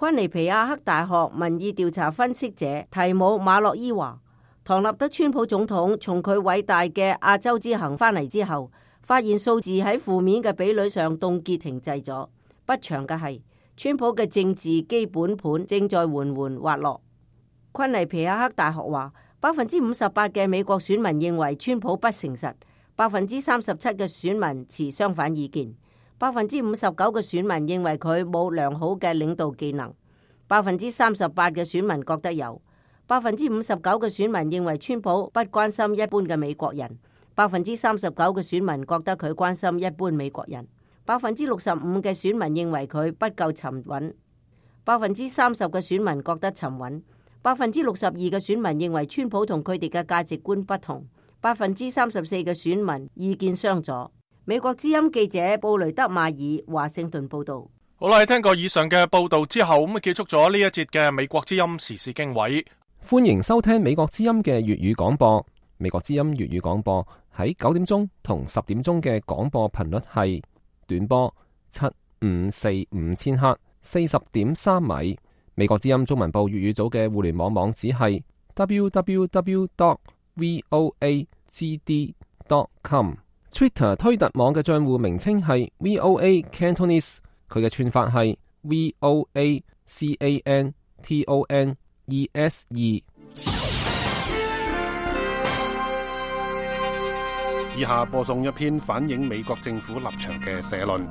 Speaker 1: 昆尼皮亞克大學民意調查分析者提姆馬洛伊話，唐納德川普總統從佢偉大嘅亞洲之行返嚟之後，發現數字喺負面嘅比率上凍結停滯咗。不祥嘅係，川普嘅政治基本盤正在緩緩滑落。昆尼皮亞克大學話，58%嘅美國選民認為川普不誠實，37%嘅選民持相反意見。59%嘅選民認為佢冇良好嘅領導技能，38%嘅選民覺得有，59%嘅選民認為川普不關心一般嘅美國人，39%嘅選民覺得佢關心一般美國人，65%嘅選民認為佢不夠沉穩，30%嘅選民覺得沉穩，62%嘅選民認為川普同佢哋嘅價值觀不同，34%嘅選民意見相左。美國之音記者布雷德馬爾華盛頓報道。
Speaker 2: 好啦，聽過以上嘅報道之後，咁結束咗呢一節嘅美國之音時事經緯。
Speaker 13: 歡迎收聽美國之音嘅粵語廣播。美國之音粵語廣播喺9點鐘同10點鐘嘅廣播頻率係短波7545千赫40.3米。美國之音中文部粵語組嘅互聯網網址係 www.voagd.com。Twitter 推特網嘅賬戶名稱係 VOA Cantonese， 佢嘅串法係 VOACANTONESE。
Speaker 14: 以下播送一篇反映美國政府立場嘅社論。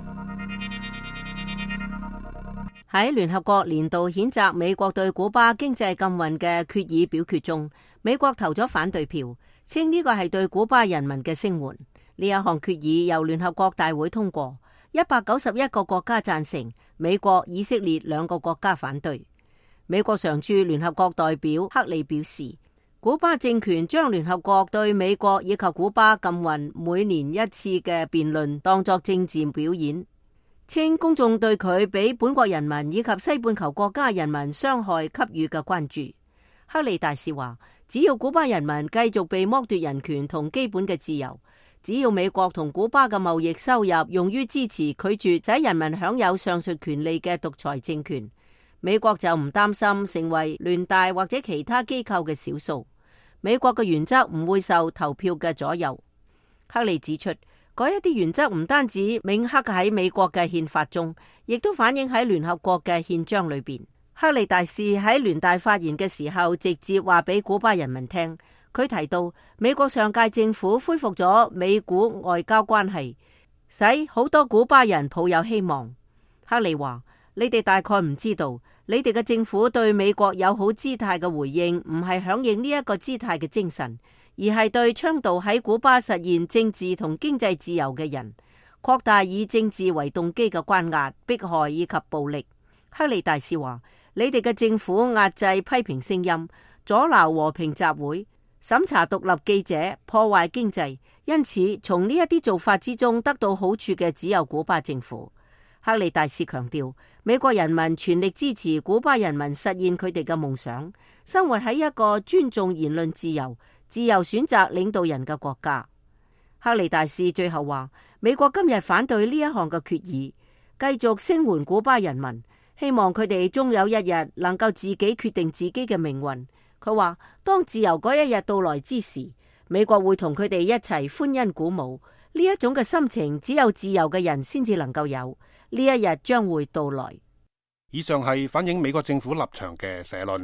Speaker 1: 喺聯合國年度譴責美國對古巴經濟禁運嘅決議表決中，美國投咗反對票，稱呢個係對古巴人民嘅聲援。呢一項決議由聯合國大會通過，191個國家贊成，美國、以色列2個國家反對。美國常駐聯合國代表克利表示，古巴政權將聯合國對美國以及古巴禁運每年一次嘅辯論當作政治表演，稱公眾對佢俾本國人民以及西半球國家人民傷害給予嘅關注。克利大使話，只要古巴人民繼續被剝奪人權同基本嘅自由，只要美國同古巴嘅貿易收入用於支持拒絕使人民享有上述權利嘅獨裁政權，美國就唔擔心成為聯大或者其他機構嘅少數。美國嘅原則唔會受投票嘅左右。克利指出，嗰一啲原則唔單止銘刻喺美國嘅憲法中，亦都反映喺聯合國嘅憲章裏邊。克利大使喺聯大發言嘅時候，直接話俾古巴人民聽。佢提到，美國上屆政府恢復咗美古外交關係，使好多古巴人抱有希望。克利話：你哋大概唔知道，你哋嘅政府對美國友好姿態嘅回應，唔係響應呢一個姿態嘅精神，而係對倡導喺古巴實現政治同經濟自由嘅人，擴大以政治為動機嘅關押、迫害以及暴力。克利大使話：你哋嘅政府壓制批評聲音，阻撓和平集會，審查獨立記者，破壞經濟，因此從呢一啲做法之中得到好處嘅只有古巴政府。克利大使強調，美國人民全力支持古巴人民實現佢哋嘅夢想，生活喺一個尊重言論自由、自由選擇領導人嘅國家。克利大使最後話，美國今日反對呢一項嘅決議，繼續聲援古巴人民，希望佢哋終有一日能夠自己決定自己嘅命運。佢話，當自由嗰一日到來之時，美國會同佢哋一齊歡欣鼓舞。呢一種嘅心情，只有自由嘅人先至能夠有。呢一日將會到來。
Speaker 14: 以上係反映美國政府立場嘅社論。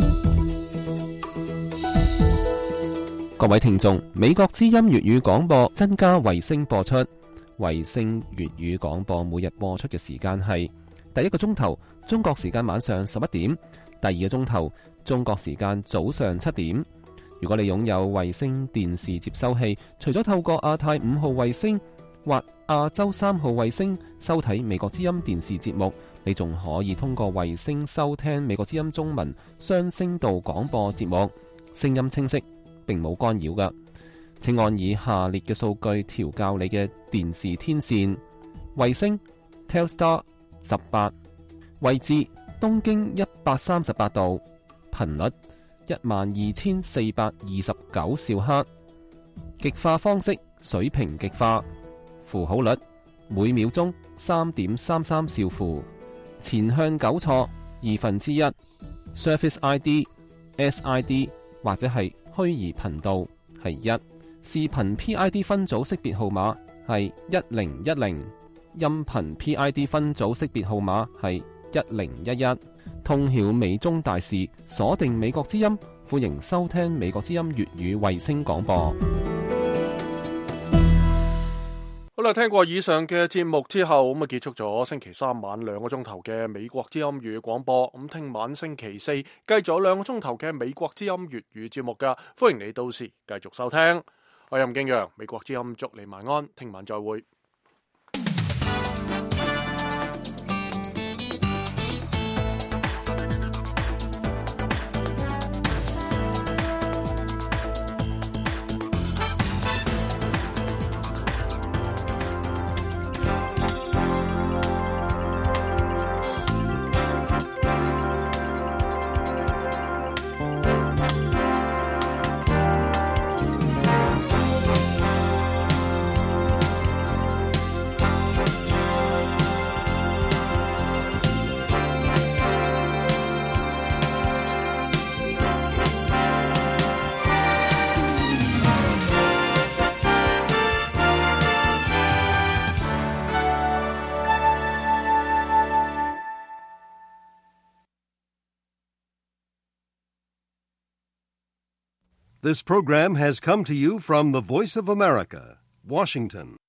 Speaker 13: 各位聽眾，美國之音粵語廣播增加衛星播出。衛星粵語廣播每日播出嘅時間係第一個鐘頭中國時間晚上11點，第二個鐘頭中國時間早上7點。如果你擁有衛星電視接收器，除咗透過亞太5號衛星或亞洲3號衛星收睇美國之音電視節目，你仲可以通過衛星收聽美國之音中文雙聲道廣播節目，聲音清晰，並冇干擾㗎。請按以下列嘅數據調校你嘅電視天線：衛星 Telstar 18，位置東經138度，頻率12429兆赫，極化方式水平極化，符號率每秒鐘3.33兆符，前向糾錯 1/2。Surface ID、SID 或者係虛擬頻道係1。視頻 PID 分組識別號碼係1010，音頻 PID 分組識別號碼係1011。通曉美中大事，鎖定美國之音，歡迎收聽美國之音粵語衛星廣播。
Speaker 2: 好啦，聽過以上嘅節目之後，咁啊結束咗星期三晚2個鐘頭嘅美國之音粵語廣播。咁聽晚星期四繼續有2個鐘頭嘅美國之音粵語節目噶，歡迎你到時繼續收聽。我係任敬陽，美國之音祝你晚安，聽晚再會。
Speaker 15: This program has come to you from the Voice of America, Washington.